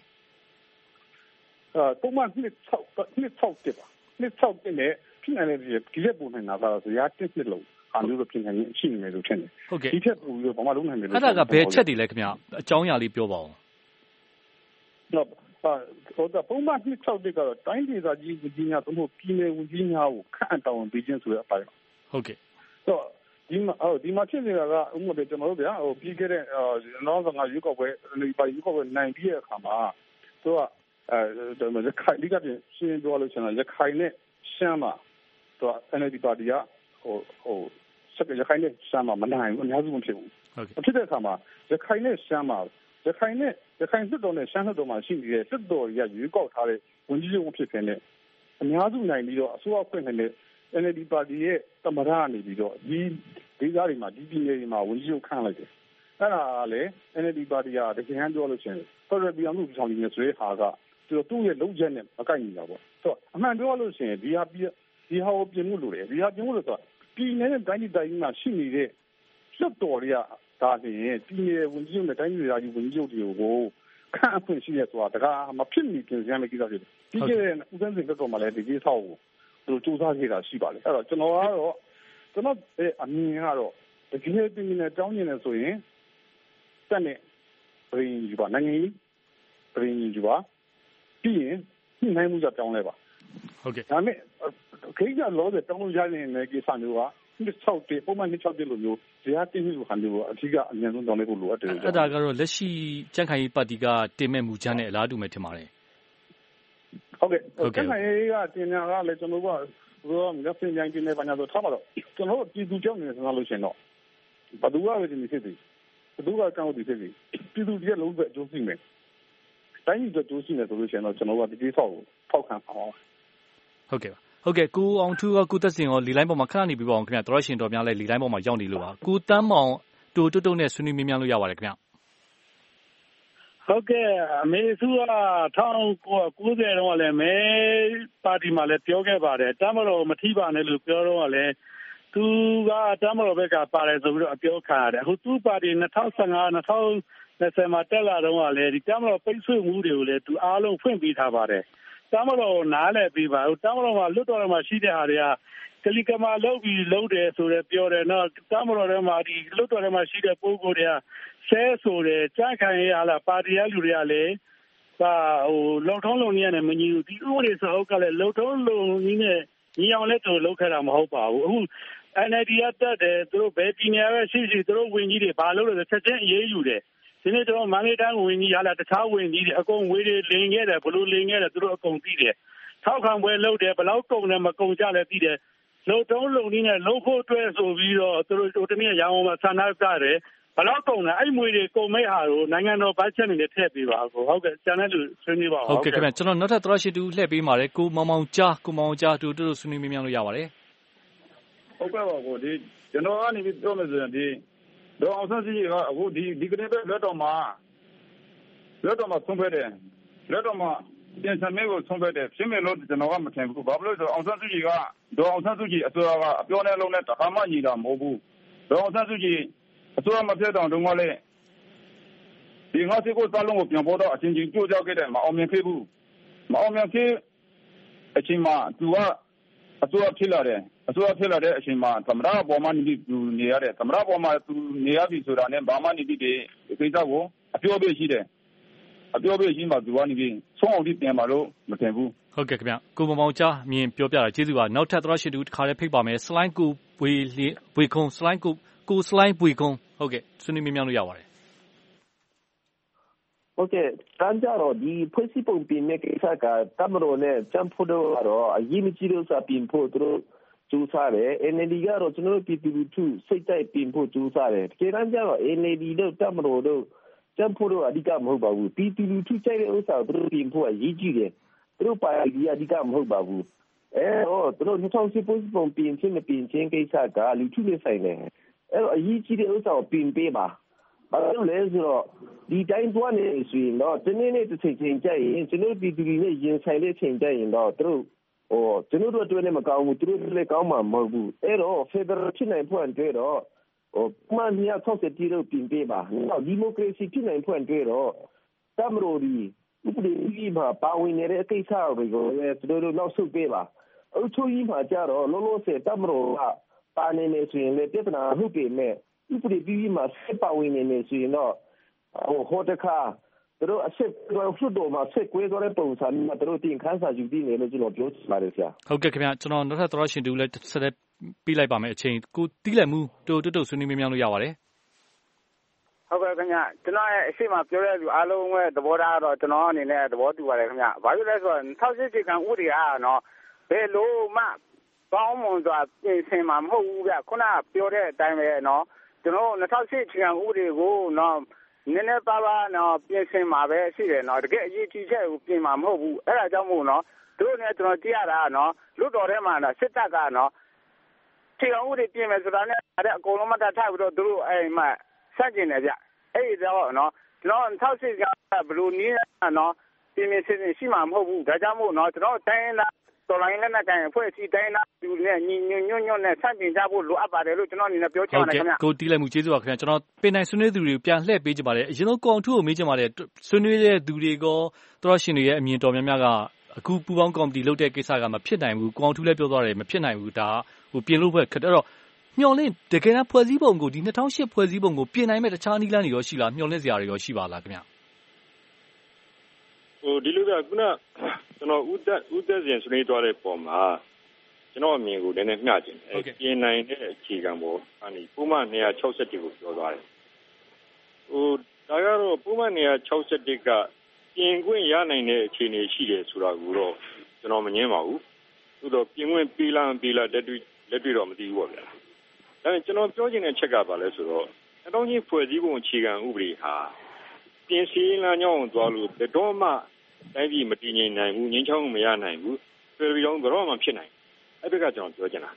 ပုံမှန်နှစ်6တက်ပါနှစ်6တက်နဲ့ပြင်နိုင်တယ်ဒီချက်ပုံနိုင်တာဆိုရာတစ်နှစ်လုံးအားလုံးပြင်နိုင်ရင်ရှိနေမယ်လို့ထင်တယ်ဒီချက်ကိုဘာမှလုပ်နိုင်မယ်လို့အဲ့ဒါကဘယ်ချက်တွေလဲခင်ဗျာအကြောင်းအရာလေးပြောပါဦးပုံမှန်နှစ်6တက်ကတော့တိုင်းဒေသကြီးဝန်ကြီးများသို့မဟုတ်ပြည်နယ်ဝန်ကြီးများကိုခန့်တောင်းပေးခြင်းဆိုတဲ့အပိုင်းဟုတ်ကဲ့တော့ဒီမှာဖြစ်နေတာကဥပမာကျွန်တော်တို့ဗျာပြီးခဲ့တဲ့နောက်ဆုံးရွေးကောက်ပွဲနိုင်ပြီးတဲ့အခါမှာသူကရခိုင်ဒီကပြင်ရှင်းပြောလို့ရှိရင်ရခိုင်နဲ့ရှမ်းမှာသူက NLD ပါတီကစက်ရခိုင်နဲ့ရှမ်းမှာမနိုင်ဘူးအများစုမဖြစ်ဘူးဖြစ်တဲ့အခါမှာရခိုင်နဲ့ရှမ်းမှာရခိုင်စစ်တော်နဲ့ရှမ်းစစ်တော်မှာရှိနေတဲ့စစ်တော်ရရွေးကောက်ထားတဲ့ဝန်ကြီးချုပ်ဖြစ်နေအများစုနိုင်ပြီးတော့အစိုးရဖွဲ့နေတဲ့ NLD ပါတီရဲ့သမ္မတကနေပြီးတော့ဒီဒေသတွေမှာဒီပြည်နယ်တွေမှာဝန်ကြီးချုပ်ခန့်လိုက်တယ်အဲ့ဒါကလည်း NLD ပါတီကတကယ်ဟန်ပြောလို့ရှိရင်ဖက်ဒရယ်ပြည်အောင်စုဆောင်နေဆိုတဲ့ဟာကသူ့ရဲ့လုံချက်နဲ့မကိုက်ညီတာပေါ့ဆိုတော့အမှန်ပြောလို့ရှိရင်ဒီဟာကိုပြင်မှုလို့လေဒီဟာပြင်မှုလို့ဆိုတော့ပြည်နယ်နဲ့တိုင်းဒေသကြီးမှာရှိနေတဲ့လွှတ်တော်တွေကဒါဆိုရင်ပြည်နယ်ဝန်ကြီးချုပ်နဲ့တိုင်းဒေသကြီးဝန်ကြီးချုပ်တွေကိုခန့်အခွင့်ရှိရဆိုတာတကားမဖြစ်မီပြင်ဆင်ရမယ့်ကိစ္စဖြစ်တယ်ပြီးခဲ့တဲ့ဦးစန်းစင်ကတော့မှလည်းဒီကိစ္စကိုသူစူးစမ်းခဲ့တာရှိပါလေအဲ့တော့ကျွန်တော်အမြင်ကတော့တကယ်ပြည်နယ်တောင်းနေတယ်ဆိုရင်တက်နဲ့ပြည်ယူပါနိုင်ငံကြီးပြည်ယူပါပြီးရင်ညှိနှိုင်းမှုကြောင့်တောင်းလဲပါဟုတ်ကဲ့ဒါပေမဲ့ခိစ္စလောဆယ်တောင်းလို့ရနေတဲ့ကိစ္စမျိုးက6တက်ပုံမှန်6တက်လို့မျိုးဇာတ်တင်းမှုခံလို့အထူးကအများဆုံးတောင်းလဲဖို့လိုအပ်တယ်အဲ့ဒါကတော့လက်ရှိကြံ့ခိုင်ရေးပါတီကတင်မဲ့မူချမ်းနဲ့အလားတူပဲထင်ပါတယ်ဟုတ်ကဲ့ကြံ့ခိုင်ရေးကတင်ညာကလည်းကျွန်တော်ကလက်စင်ကြိုင်တင်နေပါညာဆိုထားပါတော့ကျွန်တော်ပြည်သူကြောင့်နေဆိုလို့ရှိရင်တော့ဘယ်သူကပဲဒီဖြစ်စီဘယ်သူကကောင်းဒီဖြစ်စီပြည်သူတွေလုံးဝအကျိုးရှိမယ်တိုင်းပြည်အကျိုးရှိမယ်ဆိုလို့ရှိရင်တော့ကျွန်တော်ကဒီကိစ္စကိုထောက်ခံပါအောင်ဟုတ်ကဲ့ဟုတ်ကဲ့ကိုအောင်ထူးကကိုသက်စင်ရောလီလိုင်းပေါ်မှာခဏနေပြီးပါအောင်ခင်ဗျာတော်ရှင်တော်များလဲလီလိုင်းပေါ်မှာရောက်နေလို့ပါကိုတန်းမောင်တူတုတ်နဲ့ဆွေးနွေးမြန်းလို့ရပါတယ်ခင်ဗျာဟုတ်ကဲ့အမေစုက1990တုန်းကလည်းမဲပါတီမှာလည်းပြောခဲ့ပါတယ်တမတော်မထိပါနဲ့လို့ပြောတော့လည်းသူကတမတော်ဘက်ကပါတယ်ဆိုပြီးတော့အပြောခံရတယ်အခုသူ့ပါတီ2015 2020မှာတက်လာတော့လည်းဒီတမတော်ပိတ်ဆို့မှုတွေကိုလည်းသူအားလုံးဖွင့်ပေးထားပါတယ်တမတော်ကိုနားလည်ပြီးပါတမတော်မှာလွတ်တော်မှာရှိတဲ့ဟာတွေကကလီကမာလုပ်ပြီးလုပ်တယ်ဆိုတော့ပြောတယ်နော်တမတော်ထဲမှာဒီလွတ်တော်ထဲမှာရှိတဲ့ပုဂ္ဂိုလ်တွေကဆဲဆိုတယ်ကြားခံရလားပါတီရလူတွေကလည်းလုံထုံးလုံနည်းနဲ့မညီဘူးဒီဥပဒေစာအုပ်ကလည်းလုံထုံးလုံနည်းနဲ့ညီအောင်လည်းသူလုပ်ခဲ့တာမဟုတ်ပါဘူးအခု NLD ကတက်တယ်သူတို့ဘယ်ပြည်နယ်ပဲရှိသူတို့ဝင်ကြီးတွေဘာလုပ်လဲချက်ချင်းအေးအေးယူတယ်ဒီနေ့ကျွန်တော်မန္တလေးတိုင်းဝင်ကြီးဟာလားတခြားဝင်ကြီးတွေအကုန်ဝေးတွေလင်ခဲ့တယ်ဘလို့လင်ခဲ့တယ်သူတို့အကုန်သိတယ်ထောက်ခံပွဲလုပ်တယ်ဘလောက်ကုန်တယ်မကုန်ကြလည်းသိတယ်လုံထုံးလုံနည်းနဲ့လုံဖို့အတွက်ဆိုပြီးတော့သူတို့တနည်းရအောင်မှာဆန္ဒပြတယ်ဘလောက်ကုန်လဲအဲ့မွေတွေကုန်မဲ့ဟာကိုနိုင်ငံတော်ဘတ်ဂျက်နဲ့ထည့်ပေးပါကိုဟုတ်ကဲ့ကျန်တဲ့လူဆွေးနွေးပါဟုတ်ကဲ့ခင်ဗျကျွန်တော်နောက်ထပ်သရရှိတူလှည့်ပေးပါတယ်ကိုမောင်မောင်ကြားတူဆွေးနွေးမြန်းလို့ရပါတယ်ဟုတ်ကဲ့ပါကိုဒီကျွန်တော်ကနေပြီးပြောမယ်ဆိုရင်ဒီဒေါအောင်ဆန်းစုကြည်ကအခုဒီကနေ့ပဲလွှတ်တော်မှာဆုံးဖြတ်တယ်လွှတ်တော်မှာပြင်ဆင်မဲကိုဆုံးဖြတ်တယ်ဖြစ်မယ်လို့ကျွန်တော်ကမထင်ဘူးဘာလို့လဲဆိုတော့အောင်ဆန်းစုကြည်ကဒေါအောင်ဆန်းစုကြည်အစိုးရကအပြောနဲ့လုံးနဲ့တခါမှညီတာမဟုတ်ဘူးဒေါအောင်ဆန်းစုကြည်အစိုးရမဖြစ်တော့တုန်းကလည်းဒီငါစီကိုစလုံးကိုပြန်ပေါ်တော့အချင်းချင်းကြိုးကြောက်ခဲ့တယ်မအောင်မြင်ခဲ့ဘူးမအောင်မြင်ခဲ့အချိန်မှာသူကအစိုးရဖြစ်လာတဲ့အချိန်မှာသမ္မတပေါ်မှာနေရတယ်သမ္မတပေါ်မှာသူနေရပြီဆိုတာနဲ့ဘာမှနေပြီးဒီကိစ္စကိုအပြောပေးရှိတယ်အပြောပေးရှိမှသူကနေပြီးဆုံးအောင်ပြန်ပါလို့မထင်ဘူးဟုတ်ကဲ့ခင်ဗျကိုမောင်မောင်ကြားမြင်ပြောပြတာကျေးဇူးပါနောက်ထပ်သရရှိတူတစ်ခါလေးဖိတ်ပါမယ်စလိုင်းကူပွေခွန်စလိုင်းကိုစလိုင်းပွေခွန်ဟုတ်ကဲ့ဆွေးနွေးမြင်လို့ရပါတယ်ဟုတ်ကဲ့တန်းကြတော့ဒီဖွဲ့စည်းပုံပြင်မဲ့ကိစ္စကတမတော်နဲ့ကြံဖို့တော့အရေးမကြီးလို့ဆိုပြင်ဖို့သူတို့ကျူးစားတယ် NLD ကတော့ကျွန်တော်တို့ပြည်သူလူထုစိတ်တိုက်ပြင်ဖို့ကျူးစားတယ်တကယ်တမ်းကျတော့ NLD တို့တမတော်တို့ကြံဖို့တော့အဓိကမဟုတ်ပါဘူးပြည်သူလူထုကြိုက်တဲ့ဥစ္စာသူတို့ပြင်ဖို့အရေးကြီးတယ်သူတို့ပါတီအဓိကမဟုတ်ပါဘူးသူတို့2010ဖွဲ့စည်းပုံပြင်ချင်းမပြင်ချင်းကိစ္စကလူထုနဲ့ဆိုင်တယ်အရေးကြီးတဲ့ဥစ္စာကိုပြင်ပေးပါဘာလို့လဲဆိုတော့ဒီတိုင်းသွားနေဆိုရင်တော့ဒီနေ့တစ်ချိန်ကြရင်ကျွန်တော်ပြည်သူတွေနဲ့ရင်ဆိုင်တဲ့ချိန်ကြရင်တော့သူတို့ကျွန်တော်တို့အတွက်လည်းမကောင်းဘူးသူတို့လည်းကောင်းမှာမဟုတ်ဘူးတော့ Federal ဖြစ်နိုင်ဖို့အတွက်တော့မှန်ရ60တီလို့ပြင်ပေးပါနော်ဒီမိုကရေစီဖြစ်နိုင်ဖို့အတွက်တော့တမရိုဒီဥပဒေကြီးမှာပါဝင်နေတဲ့အကိစ္စတွေကိုလည်းသူတို့နောက်ဆုတ်ပေးပါအုပ်ချုပ်ရေးမှာကြတော့လုံးလုံးစေတမရိုကပါနေနေဆိုရင်လည်းပြဿနာဟုတ်ပေမဲ့ဥပဒေကြီးမှာဆက်ပါဝင်နေနေဆိုရင်တော့ဟိုတခါသူတို့အဆက်လွှတ်တော်မှာဆက်ကွဲသွားတဲ့ပုံစံမျိုးသူတို့တင်ခန်းစာယူပြီးနေလို့ကျွန်တော်ပြောချင်ပါတယ်ဆရာဟုတ်ကဲ့ခင်ဗျာကျွန်တော်နောက်ထပ်သရရှင်တူလည်းဆက်လက်ပြီးလိုက်ပါမယ်အချိန်ကိုတီးလိုက်မှုတိုးဆွေးနွေးမြင်လို့ရပါတယ်ဟုတ်ကဲ့ခင်ဗျာကျွန်တော်ရဲ့အရှိမပြောတဲ့လူအားလုံးရဲ့သဘောထားတော့ကျွန်တော်အနေနဲ့သဘောတူပါတယ်ခင်ဗျာဘာလို့လဲဆိုတော့2008ကဥပဒေအားနော်ဘယ်လိုမှကောင်းမွန်စွာပြင်ဆင်မှာမဟုတ်ဘူးဗျခုနပြောတဲ့အတိုင်းပဲနော်ကျွန်တော်2008ကဥပဒေကိုနော်နည်းနည်းပါးပါးနော်ပြင်ဆင်မှာပဲရှိတယ်နော်တကယ်အရေးကြီးချက်ကိုပြင်မှာမဟုတ်ဘူးအဲ့ဒါကြောင့်မို့နော်သူတို့နဲ့ကျွန်တော်ကြည့်ရတာနော်လွတ်တော်ထဲမှာနော်စစ်တပ်ကနော်ခြေအောင်ဥပဒေပြင်မယ်ဆိုတာနဲ့အကုန်လုံးမတတ်ထားပြီးတော့သူတို့အဲ့မှာဆက်ကျင်တယ်ဗျအဲ့တော့နော်ကျွန်တော်2008ကဘလို့နည်းနော်ပြင်ဆင်ရှိမှာမဟုတ်ဘူးဒါကြောင့်မို့နော်ကျွန်တော်တိုင်းလာတော်လိုင်းလက်နက်ကိုင်အဖွဲ့အစည်းတိုင်းသားလူနဲ့ညွတ်နဲ့ဆန့်ကျင်ကြဖို့လိုအပ်ပါတယ်လို့ကျွန်တော်အနေနဲ့ပြောချင်ပါတယ်ခင်ဗျာကိုတီးလိုက်မှုကျေးဇူးပါခင်ဗျာကျွန်တော်ပင်နိုင်ဆွေးနွေးသူတွေကိုပြန်လှည့်ပေးကြပါတယ်အရင်ဆုံးကောင်ထုကိုမေးချင်ပါတယ်ဆွေးနွေးတဲ့သူတွေကသရရှင်တွေရဲ့အမြင်တော်များများကအခုပူပေါင်းကော်မတီလုပ်တဲ့ကိစ္စကမဖြစ်နိုင်ဘူးကောင်ထုလည်းပြောသွားတယ်မဖြစ်နိုင်ဘူးဒါပြင်လို့ပဲခက်တော့မျော်လင့်တကယ်တမ်းဖွဲ့စည်းပုံကိုဒီ2008ဖွဲ့စည်းပုံကိုပြင်နိုင်မဲ့တခြားနည်းလမ်းတွေရောရှိလားမျော်လင့်စရာတွေရောရှိပါလားခင်ဗျာဒီလိုကခုနကျွန်တော်ဦးသက်စဉ်ဆွေးနွေးသွားတဲ့ပုံမှာကျွန်တော်အမြင်ကိုလည်းမျှချင်တယ်ပြင်နိုင်တဲ့အခြေခံပေါ်အနေပုံမှန်261ကိုပြောသွားတယ်ဒါကတော့ပုံမှန်261ကပြင်ခွင့်ရနိုင်တဲ့အခြေအနေရှိတယ်ဆိုတာကိုတော့ကျွန်တော်မငြင်းပါဘူးသို့တော့ပြင်ခွင့်ပေးလားလက်တွေ့တော့မသိဘူးပေါ့ဗျာဒါပေမဲ့ကျွန်တော်ပြောချင်တဲ့ချက်ကပါလဲဆိုတော့အတောင်းကြီးဖွဲ့စည်းပုံအခြေခံဥပဒေဟာပြင်ဆင်လမ်းကြောင်းကိုသွားလို့တော့မှတိုင်းပြည်မတည်ငြိမ်နိုင်ဘူးငြိမ်းချမ်းမှုမရနိုင်ဘူးပြည်ပြည်လုံးကတော့မှဖြစ်နိုင်အဲ့ဒါကကျွန်တော်ပြောချင်တာ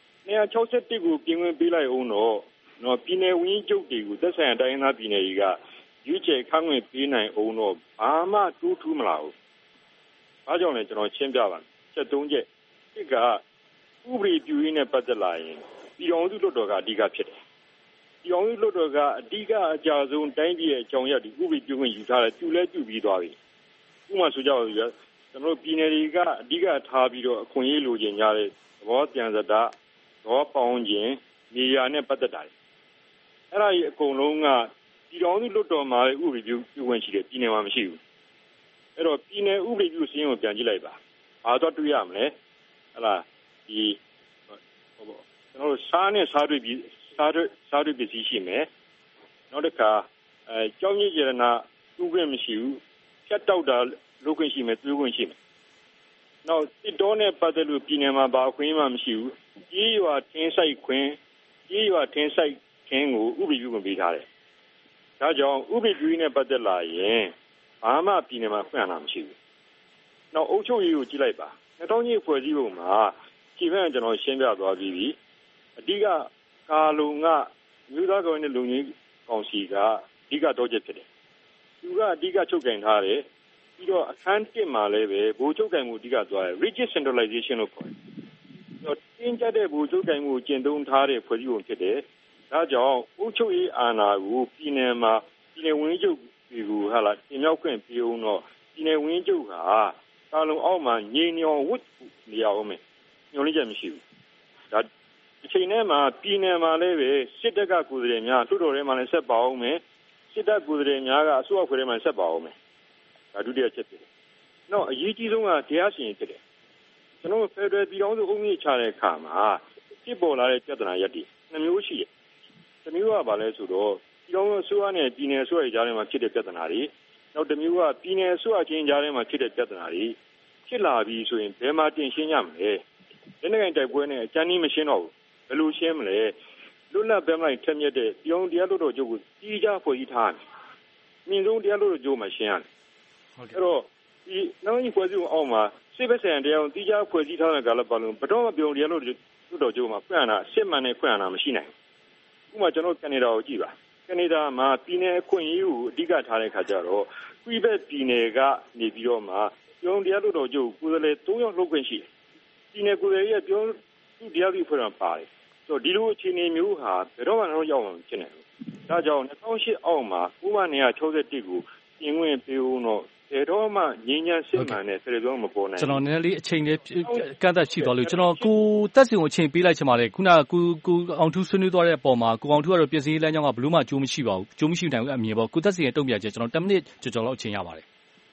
261ကိုပြင်ဝင်ပေးလိုက်အောင်တော့ပြည်နယ်ဝင်းကျုပ်တွေကိုသက်ဆိုင်ရာတိုင်းသားပြည်နယ်တွေကရွေးချယ်ခန့်ခွင့်ပေးနိုင်အောင်တော့ဘာမှတူးထူးမလာဘူး။ဘာကြောင့်လဲကျွန်တော်ရှင်းပြပါမယ်။ချက်၃ချက်တစ်ကဥပဒေပြုရေးနဲ့ပတ်သက်လာရင်ပြည်အောင်စုလွှတ်တော်ကအဓိကဖြစ်တယ်။ပြည်အောင်စုလွှတ်တော်ကအဓိကအကြဆုံးတိုင်းပြည်ရဲ့အကြောင်းအရာဒီဥပဒေပြုခွင့်ယူထားတယ်ပြုလဲပြုပြီးသွားပြီ။ဥပမာဆိုကြပါဦးကျွန်တော်တို့ပြည်နယ်တွေကအဓိကထားပြီးတော့အခွင့်အရေးလိုချင်ကြတဲ့သဘောပြန်စတာသဘောပေါင်းခြင်းနေရာနဲ့ပတ်သက်တာ။အဲ့ဒါကြီးအကုန်လုံးကပြည်တော်စုလွှတ်တော်မှာဥပဒေပြုခွင့်ရှိတယ်ပြည်နယ်မှာမရှိဘူးအဲ့တော့ပြည်နယ်ဥပဒေပြုစည်းရင်ကိုပြန်ကြည့်လိုက်ပါဘာတော့တွေ့ရမလဲဟလာဒီကျွန်တော်တို့စားနဲ့စားတွေ့ပြီးစားတွေ့ပစ္စည်းရှိမယ်နောက်တစ်ခါကြောင်းကြီးကျရနာဥပဒေမရှိဘူးဖြတ်တောက်တာလုပ်ခွင့်ရှိမယ်ပြုခွင့်ရှိမယ်နောက်စစ်တော်နဲ့ပတ်သက်လို့ပြည်နယ်မှာဘာခွင့်မှမရှိဘူးကြီးရွာထင်းဆိုင်ခွင့်ကြီးရွာထင်းဆိုင်ခင်းကိုဥပဒေပြုခွင့်ပေးထားတယ်ဒါကြောင့်ဥပဒေပြုရေးနဲ့ပတ်သက်လာရင်ဘာမှပြည်နယ်မှာဖွင့်လာမရှိဘူး။နောက်အုပ်ချုပ်ရေးကိုကြည့်လိုက်ပါ2000ဖွဲ့စည်းပုံမှာခြေဖက်ကျွန်တော်ရှင်းပြသွားပြီးပြီ။အဓိကကာလုံကမြို့သားကောင်နဲ့လုံကြီးကောင်စီကအဓိကတော့ချက်ဖြစ်တယ်။သူကအဓိကချုပ်ကင်ထားတယ်။ပြီးတော့အခန်း1မှာလည်းပဲဗိုလ်ချုပ်ကင်မှုအဓိကသွားတယ် rigid centralization လို့ခေါ်တယ်။တင်းကျပ်တဲ့ဗိုလ်ချုပ်ကင်မှုကိုကျင့်သုံးထားတဲ့ဖွဲ့စည်းပုံဖြစ်တယ်။ဒါကြောင့်အုပ်ချုပ်ရေးအာဏာကိုပြည်နယ်မှာပြည်နယ်ဝန်ကြီးချုပ်တွေကိုတင်မြှောက်ခွင့်ပြုအောင်တော့ပြည်နယ်ဝန်ကြီးချုပ်ကကာလုံအောက်မှာငြိမ်ညောင်ဝတ်နေရအောင်မယ်ညှို့လေးချက်မရှိဘူးဒါအချိန်နဲ့မှာပြည်နယ်မှာလည်းပဲစစ်တပ်ကကိုယ်စားလှယ်များလွှတ်တော်ထဲမှာလည်းဆက်ပါအောင်မယ်စစ်တပ်ကိုယ်စားလှယ်များကအစိုးရဖွဲ့ထဲမှာဆက်ပါအောင်မယ်ဒါဒုတိယချက်ဖြစ်တယ်နောက်အရေးကြီးဆုံးကတရားစီရင်ဖြစ်တယ်ကျွန်တော်ဖက်ဒရယ်ပြည်ထောင်စုအုပ်ချုပ်ချတဲ့အခါမှာဖြစ်ပေါ်လာတဲ့ပြဿနာရပ်တွေနှစ်မျိုးရှိတယ်။တစ်မျိုးကဘာလဲဆိုတော့ဒီလိုမျိုးအစိုးရနဲ့ပြည်နယ်အစိုးရကြားထဲမှာဖြစ်တဲ့ပြဿနာတွေနောက်တစ်မျိုးကပြည်နယ်အစိုးရချင်းကြားထဲမှာဖြစ်တဲ့ပြဿနာတွေဖြစ်လာပြီးဆိုရင်ဘယ်မှာတင်ရှင်းရမလဲ။ဒီနေ့ကတိုက်ပွဲနဲ့အကြမ်းကြီးမရှင်းတော့ဘူး။ဘယ်လိုရှင်းမလဲ။လွတ်လပ်ဘက်မှထက်မြက်တဲ့ပြည်အောင်တရားလွှတ်တော်ချုပ်ကိုကြီးကြဖွဲ့ကြီးထားတယ်။မြင့်ဆုံးတရားလွှတ်တော်ချုပ်မှာရှင်းရတယ်။အဲ့တော့ဒီနောက်ကြီးဖွဲ့စည်းအောင်အောက်မှာစိတ်ပဲဆိုင်တရားကိုကြီးကြဖွဲ့ကြီးထားတဲ့ကာလပတ်လုံးဘယ်တော့မှပြည်အောင်တရားလွှတ်တော်ချုပ်မှာဖွင့်ရတာစစ်မှန်နဲ့ဖွင့်ရတာမရှိနိုင်ဘူး။ဥပမာကျွန်တော်ကနေဒါကိုကြည့်ပါ။ကနေဒါမှာပြည်နယ်အခွင့်အရေးကိုအဓိကထားတဲ့ခါကျတော့ကွီဘက်ပြည်နယ်ကနေပြီးတော့မှပြည်အောင်တရားလွှတ်တော်ချုပ်ကိုယ်စားလှယ်3ယောက်လုပ်ခွင့်ရှိတယ်။ပြည်နယ်ကိုယ်စားလှယ်ရဲ့ပြောသူတရားသူဖွဲ့ရပါတယ်။ဆိုတော့ဒီလိုအခြေအနေမျိုးဟာဘယ်တော့မှတော့ရောက်အောင်ဖြစ်နေတယ်။ဒါကြောင့်2008အောက်မှာဥပမာ961ကိုပြင်ဝင်ပေးဦးတော့ဘယ်တော့မှငြိမ်းချမ်းစစ်မှန်တဲ့ပြည်တော်မပေါ်နိုင်ဘူးကျွန်တော်နည်းနည်းလေးအချိန်လေးကန့်သက်ရှိသွားလို့ကျွန်တော်ကိုတက်စင်ကိုအချိန်ပေးလိုက်ချင်ပါတယ်ခုနကကိုအောင်ထူးဆွေးနွေးသွားတဲ့အပေါ်မှာကိုအောင်ထူးကတော့ပြည်စည်းရေးလမ်းကြောင်းကဘယ်လို့မှအကျိုးမရှိပါဘူးအကျိုးမရှိနိုင်ဘူးအမြင်ပေါ့ကိုတက်စင်ရဲ့တုံ့ပြန်ချက်ကျွန်တော်10မိနစ်ကျော်လောက်အချိန်ရပါတယ်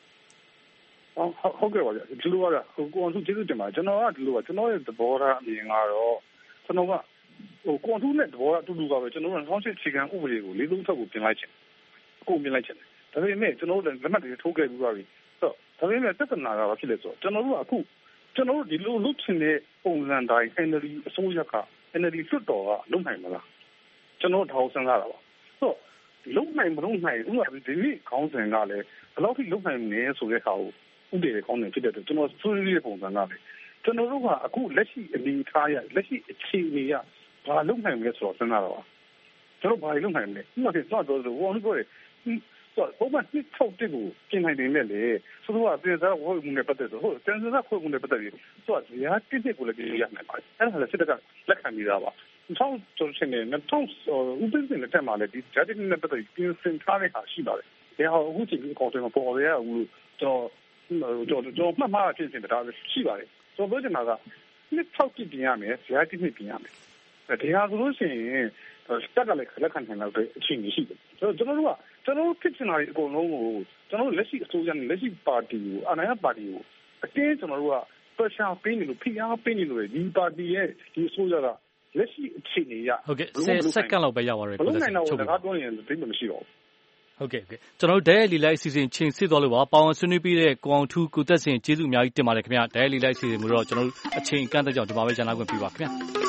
ဟုတ်ကဲ့ပါဗျာဒီလိုကကိုအောင်ထူးကျေးဇူးတင်ပါတယ်ကျွန်တော်ကဒီလိုကကျွန်တော်ရဲ့သဘောထားအမြင်ကတော့ကျွန်တော်ကကိုအောင်ထူးနဲ့သဘောထားအတူတူပါပဲကျွန်တော်က2008ခြေခံဥပဒေကိုလေးလုံးထပ်ကိုပြင်လိုက်ချင်အခုပြင်လိုက်ချင်ဒါပေမဲ့ကျွန်တော်တို့လက်မှတ်တွေထိုးခဲ့ပြီးပါပြီဆိုတော့ဒါပေမဲ့ပြဿနာကဘာဖြစ်လဲဆိုတော့ကျွန်တော်တို့ကအခုကျွန်တော်တို့ဒီလိုလုပ်ချင်တဲ့ပုံစံတိုင်း NLD အစိုးရက NLD လွှတ်တော်ကလုပ်နိုင်မလားကျွန်တော်ထောက်ဆန်းလာတာပါဆိုတော့လုပ်နိုင်မလုပ်နိုင်ဥပမာဒီနေ့ခေါင်းစဉ်ကလည်းဘယ်လောက်ထိလုပ်နိုင်မလဲဆိုတဲ့ဟာကိုဥပဒေခေါင်းစဉ်ဖြစ်တဲ့အတွက်ကျွန်တော်ဆွေးနွေးတဲ့ပုံစံကလည်းကျွန်တော်တို့ကအခုလက်ရှိအနေထားရလက်ရှိအခြေအနေရဘာလုပ်နိုင်မလဲဆိုတော့စဉ်းစားတော့ကျွန်တော်ဘာလုပ်နိုင်မလဲဥပမာဆိုတော့ဘောင်းပြောတယ်ဆိုတော့ဘုမနှစ်ထုတ်တဲ့ကိုပြင်နိုင်တယ်လေဆိုတော့ပြည်သားဟိုမှုနဲ့ပတ်သက်တော့တန်ဆာခွေမှုနဲ့ပတ်သက်ပြီးဆိုတော့ဇာတိတဲ့ကိုလည်းပြရနိုင်ပါတယ်အဲ့ဒါလည်းစစ်တပ်ကလက်ခံပြီးသားပါ2000ကျော်ရှင်နဲ့2000ဥပဒေနဲ့တက်မှလည်းဒီဇာတိနဲ့ပတ်သက်ပြီးပြင်ဆင်ထားတဲ့ဟာရှိပါတယ်ဒါဟိုအခုချိန်ဒီကောင်တွေမှာပေါ်ရဘူးကျွန်တော်မှတ်မှားပြင်ဆင်တာရှိပါတယ်ဆိုတော့ဒီမှာကနှစ်ထောက်ကြည့်ပြင်ရမယ်ဇာတိနှစ်ပြင်ရမယ်ဒါဟာဆိုလို့ရှိရင်စက်ကလည်းလက်ခံနိုင်တဲ့အခြေအနေရှိတယ်ဆိုတော့ကျွန်တော်တို့ဖြစ်ချင်တာတွေအကုန်လုံးကိုကျွန်တော်တို့လက်ရှိအစိုးရနဲ့လက်ရှိပါတီကိုအာဏာရပါတီကိုအတင်းကျွန်တော်တို့က pressure ပေးနေလို့ဖိအားပေးနေလို့ဒီပါတီရဲ့ဒီအစိုးရကလက်ရှိအခြေအနေရဟုတ်ကဲ့10စက္ကန့်လောက်ပဲရပါတယ်ကိုယ်တိုင်တော့စကားပြောရင်သိမှမရှိတော့ဟုတ်ကဲ့ကျွန်တော်တို့ဒဲလီလိုက်အစီအစဉ်ချိန်စစ်သွားလို့ပါပေါဝင်ဆွေးနွေးပြီးတဲ့ကိုအောင်ထူးကိုသက်စင်ကျေးဇူးအများကြီးတင်ပါတယ်ခင်ဗျာဒဲလီလိုက်အစီအစဉ်ကိုတော့ကျွန်တော်တို့အချိန်ကန့်သက်ကြောင်ဒီမှာပဲရန်လာခွင့်ပြုပါခင်ဗျာ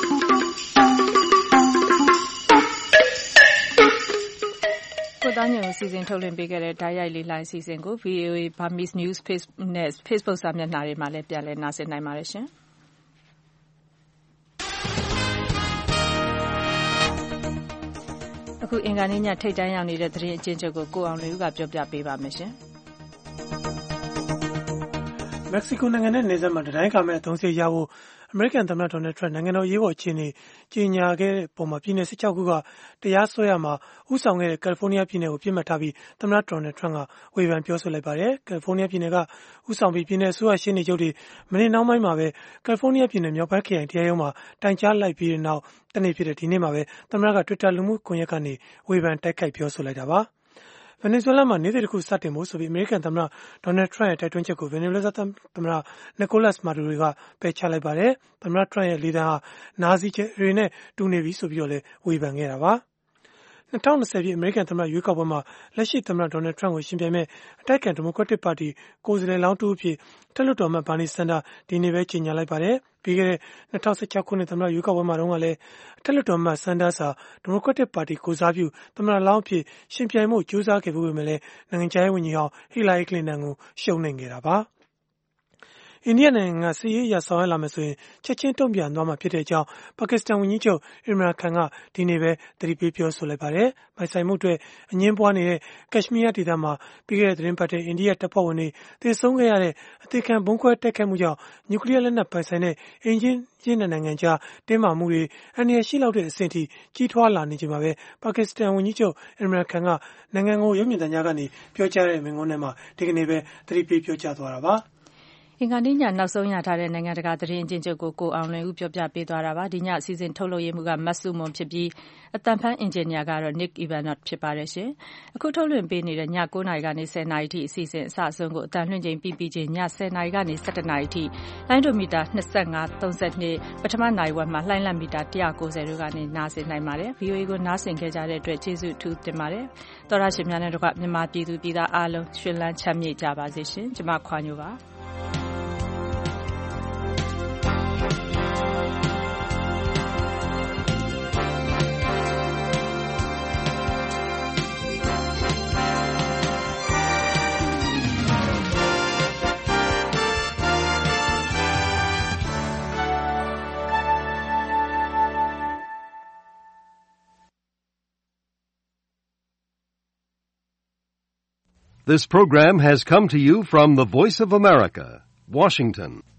ကိုသားညွန့်အစီအစဉ်ထုတ်လွှင့်ပေးခဲ့တဲ့ဓာတ်ရိုက်လေးလိုင်းအစီအစဉ်ကို VOA Burmese Newsနဲ့ Facebook စာမျက်နှာတွေမှာလည်းပြန်လည်နှာစင်နိုင်ပါတယ်ရှင်အခုအင်္ဂါနေ့ညထိပ်တန်းရောက်နေတဲ့သတင်းအကျဉ်းချုပ်ကိုအောင်လွေဦးကပြောပြပေးပါမယ်ရှင်မက္ကဆီကိုနိုင်ငံနဲ့နယ်စပ်မှာတိုင်းကာမဲ့အသုံးစရိတ်ရဖို့အမေရိကန်သမ္မတဒေါ်နယ်ထရန့်နိုင်ငံတော်ရေးပေါ်အခြေအနေကြီးညာခဲ့တဲ့ပုံမှာပြည်နယ်16ခုကတရားစွဲရမှာဥဆောင်ခဲ့တဲ့ကယ်လီဖိုးနီးယားပြည်နယ်ကိုပြစ်မှတ်ထားပြီးသမ္မတဒေါ်နယ်ထရန့်ကဝေဖန်ပြောဆိုလိုက်ပါတယ်ကယ်လီဖိုးနီးယားပြည်နယ်ကဥဆောင်ပြီးပြည်နယ်အစိုးရရှင်းနေချုပ်တွေမနေ့နောက်ပိုင်းမှာပဲကယ်လီဖိုးနီးယားပြည်နယ်မြောက်ပိုင်းခရိုင်တရားရုံးမှာတိုင်ကြားလိုက်ပြီးတဲ့နောက်တနေ့ဖြစ်တဲ့ဒီနေ့မှာပဲသမ္မတက Twitter လူမှုကွန်ရက်ကနေဝေဖန်တိုက်ခိုက်ပြောဆိုလိုက်တာပါဗင်နီဇွဲလားမှာနေ့တစ်ခုစတင်ဖို့ဆိုပြီးအမေရိကန်သမ္မတဒေါ်နယ်ထရန့်ရဲ့တိုက်တွန်းချက်ကိုဗင်နီဇွဲလားသမ္မတနီကိုလတ်မာဒူရိုကပယ်ချလိုက်ပါတယ်။သမ္မတထရန့်ရဲ့လေသံဟာနာဇီချက်တွေနဲ့တူနေပြီဆိုပြီးတော့လည်းဝေဖန်ခဲ့တာပါ။2020ပြည့်အမေရိကန်သမ္မတရွေးကောက်ပွဲမှာလက်ရှိသမ္မတဒေါ်နယ်ထရန့်ကိုရှင်ပြိုင်မဲ့အတိုက်အခံဒီမိုကရက်တစ်ပါတီကိုယ်စားလှယ်လောင်းတူအဖြစ်ထက်လွှတ်တော်အမတ်ဘာနီဆန်ဒါဒီနေ့ပဲကြေညာလိုက်ပါတယ်။ပြီးခဲ့တဲ့2016ခုနှစ်သမ္မတရွေးကောက်ပွဲမှာတုန်းကလည်းထက်လွှတ်တော်အမတ်ဆန်ဒါစာဒီမိုကရက်တစ်ပါတီကိုစားပြုသမ္မတလောင်းအဖြစ်ရှင်ပြိုင်မှုကြိုးစားခဲ့ပေမဲ့လည်းနိုင်ငံခြားရေးဝန်ကြီးဟောင်းဟီလာရီကလင်တန်ကိုရှုံးနိမ့်ခဲ့တာပါ။အိန္ဒိယနိုင်ငံကစစ်ရေးအရဆောင်ရွက်လာမယ်ဆိုရင်ချက်ချင်းတုံ့ပြန်သွားမှာဖြစ်တဲ့အကြောင်းပါကစ္စတန်ဝန်ကြီးချုပ်အင်မရန်ခန်ကဒီနေ့ပဲသတိပေးပြောဆိုလိုက်ပါတယ်။ပိုင်ဆိုင်မှုအတွက်အငင်းပွားနေတဲ့ကက်ရှ်မီးယားဒေသမှာပြီးခဲ့တဲ့သတင်းပတ်ထဲအိန္ဒိယတပ်ဖွဲ့ဝင်တွေသေဆုံးခဲ့ရတဲ့အသေးခံဘုံခွဲတိုက်ခိုက်မှုကြောင့်နျူကလ িয়ার လက်နက်ပိုင်ဆိုင်တဲ့အိမ်ချင်းနိုင်ငံခြားတင်းမာမှုတွေအန္တရာယ်ရှိလောက်တဲ့အဆင့်ထိကြီးထွားလာနေချိန်မှာပဲပါကစ္စတန်ဝန်ကြီးချုပ်အင်မရန်ခန်ကနိုင်ငံကိုရုပ်မြင်သံကြားကနေပြောကြားတဲ့မိန့်ခွန်းထဲမှာဒီကနေ့ပဲသတိပေးပြောကြားသွားတာပါ။အင်္ဂါနေ့ညနောက်ဆုံးရထားတဲ့နိုင်ငံတကာသတင်းအကျဉ်းချုပ်ကိုကိုအောင်လွင်ဦးပြောပြပေးသွားတာပါဒီညအစီအစဉ်ထုတ်လုပ်ရေးမှုကမတ်စုမွန်ဖြစ်ပြီးအတန်ဖန်အင်ဂျင်နီယာကတော့ Nick Ivanov ဖြစ်ပါတယ်ရှင်အခုထုတ်လွှင့်ပေးနေတဲ့ည9:00 နာရီကနေ10:00 နာရီထိအစီအစဉ်အစအဆုံးကိုအတန်လွှင့်ချိန်ပြီးချိန်ည10:00 နာရီကနေ17:00 နာရီထိလိုင်းဒိုမီတာ25 32ပထမနာရီဝက်မှာလှိုင်းလတ်မီတာ190တို့ကနေနားဆင်နိုင်ပါတယ် VOA ကိုနားဆင်ခဲ့ကြတဲ့အတွက်ကျေးဇူးအထူးတင်ပါတယ်သောရရှင်များနဲ့တကွမြန်မာပြည်သူပြည်သားအားလုံးရှင်လန်းချမ်းမြေ့ကြပါစေရှင်ကျွန်မခွာညိုပါ This program has come to you from the Voice of America, Washington.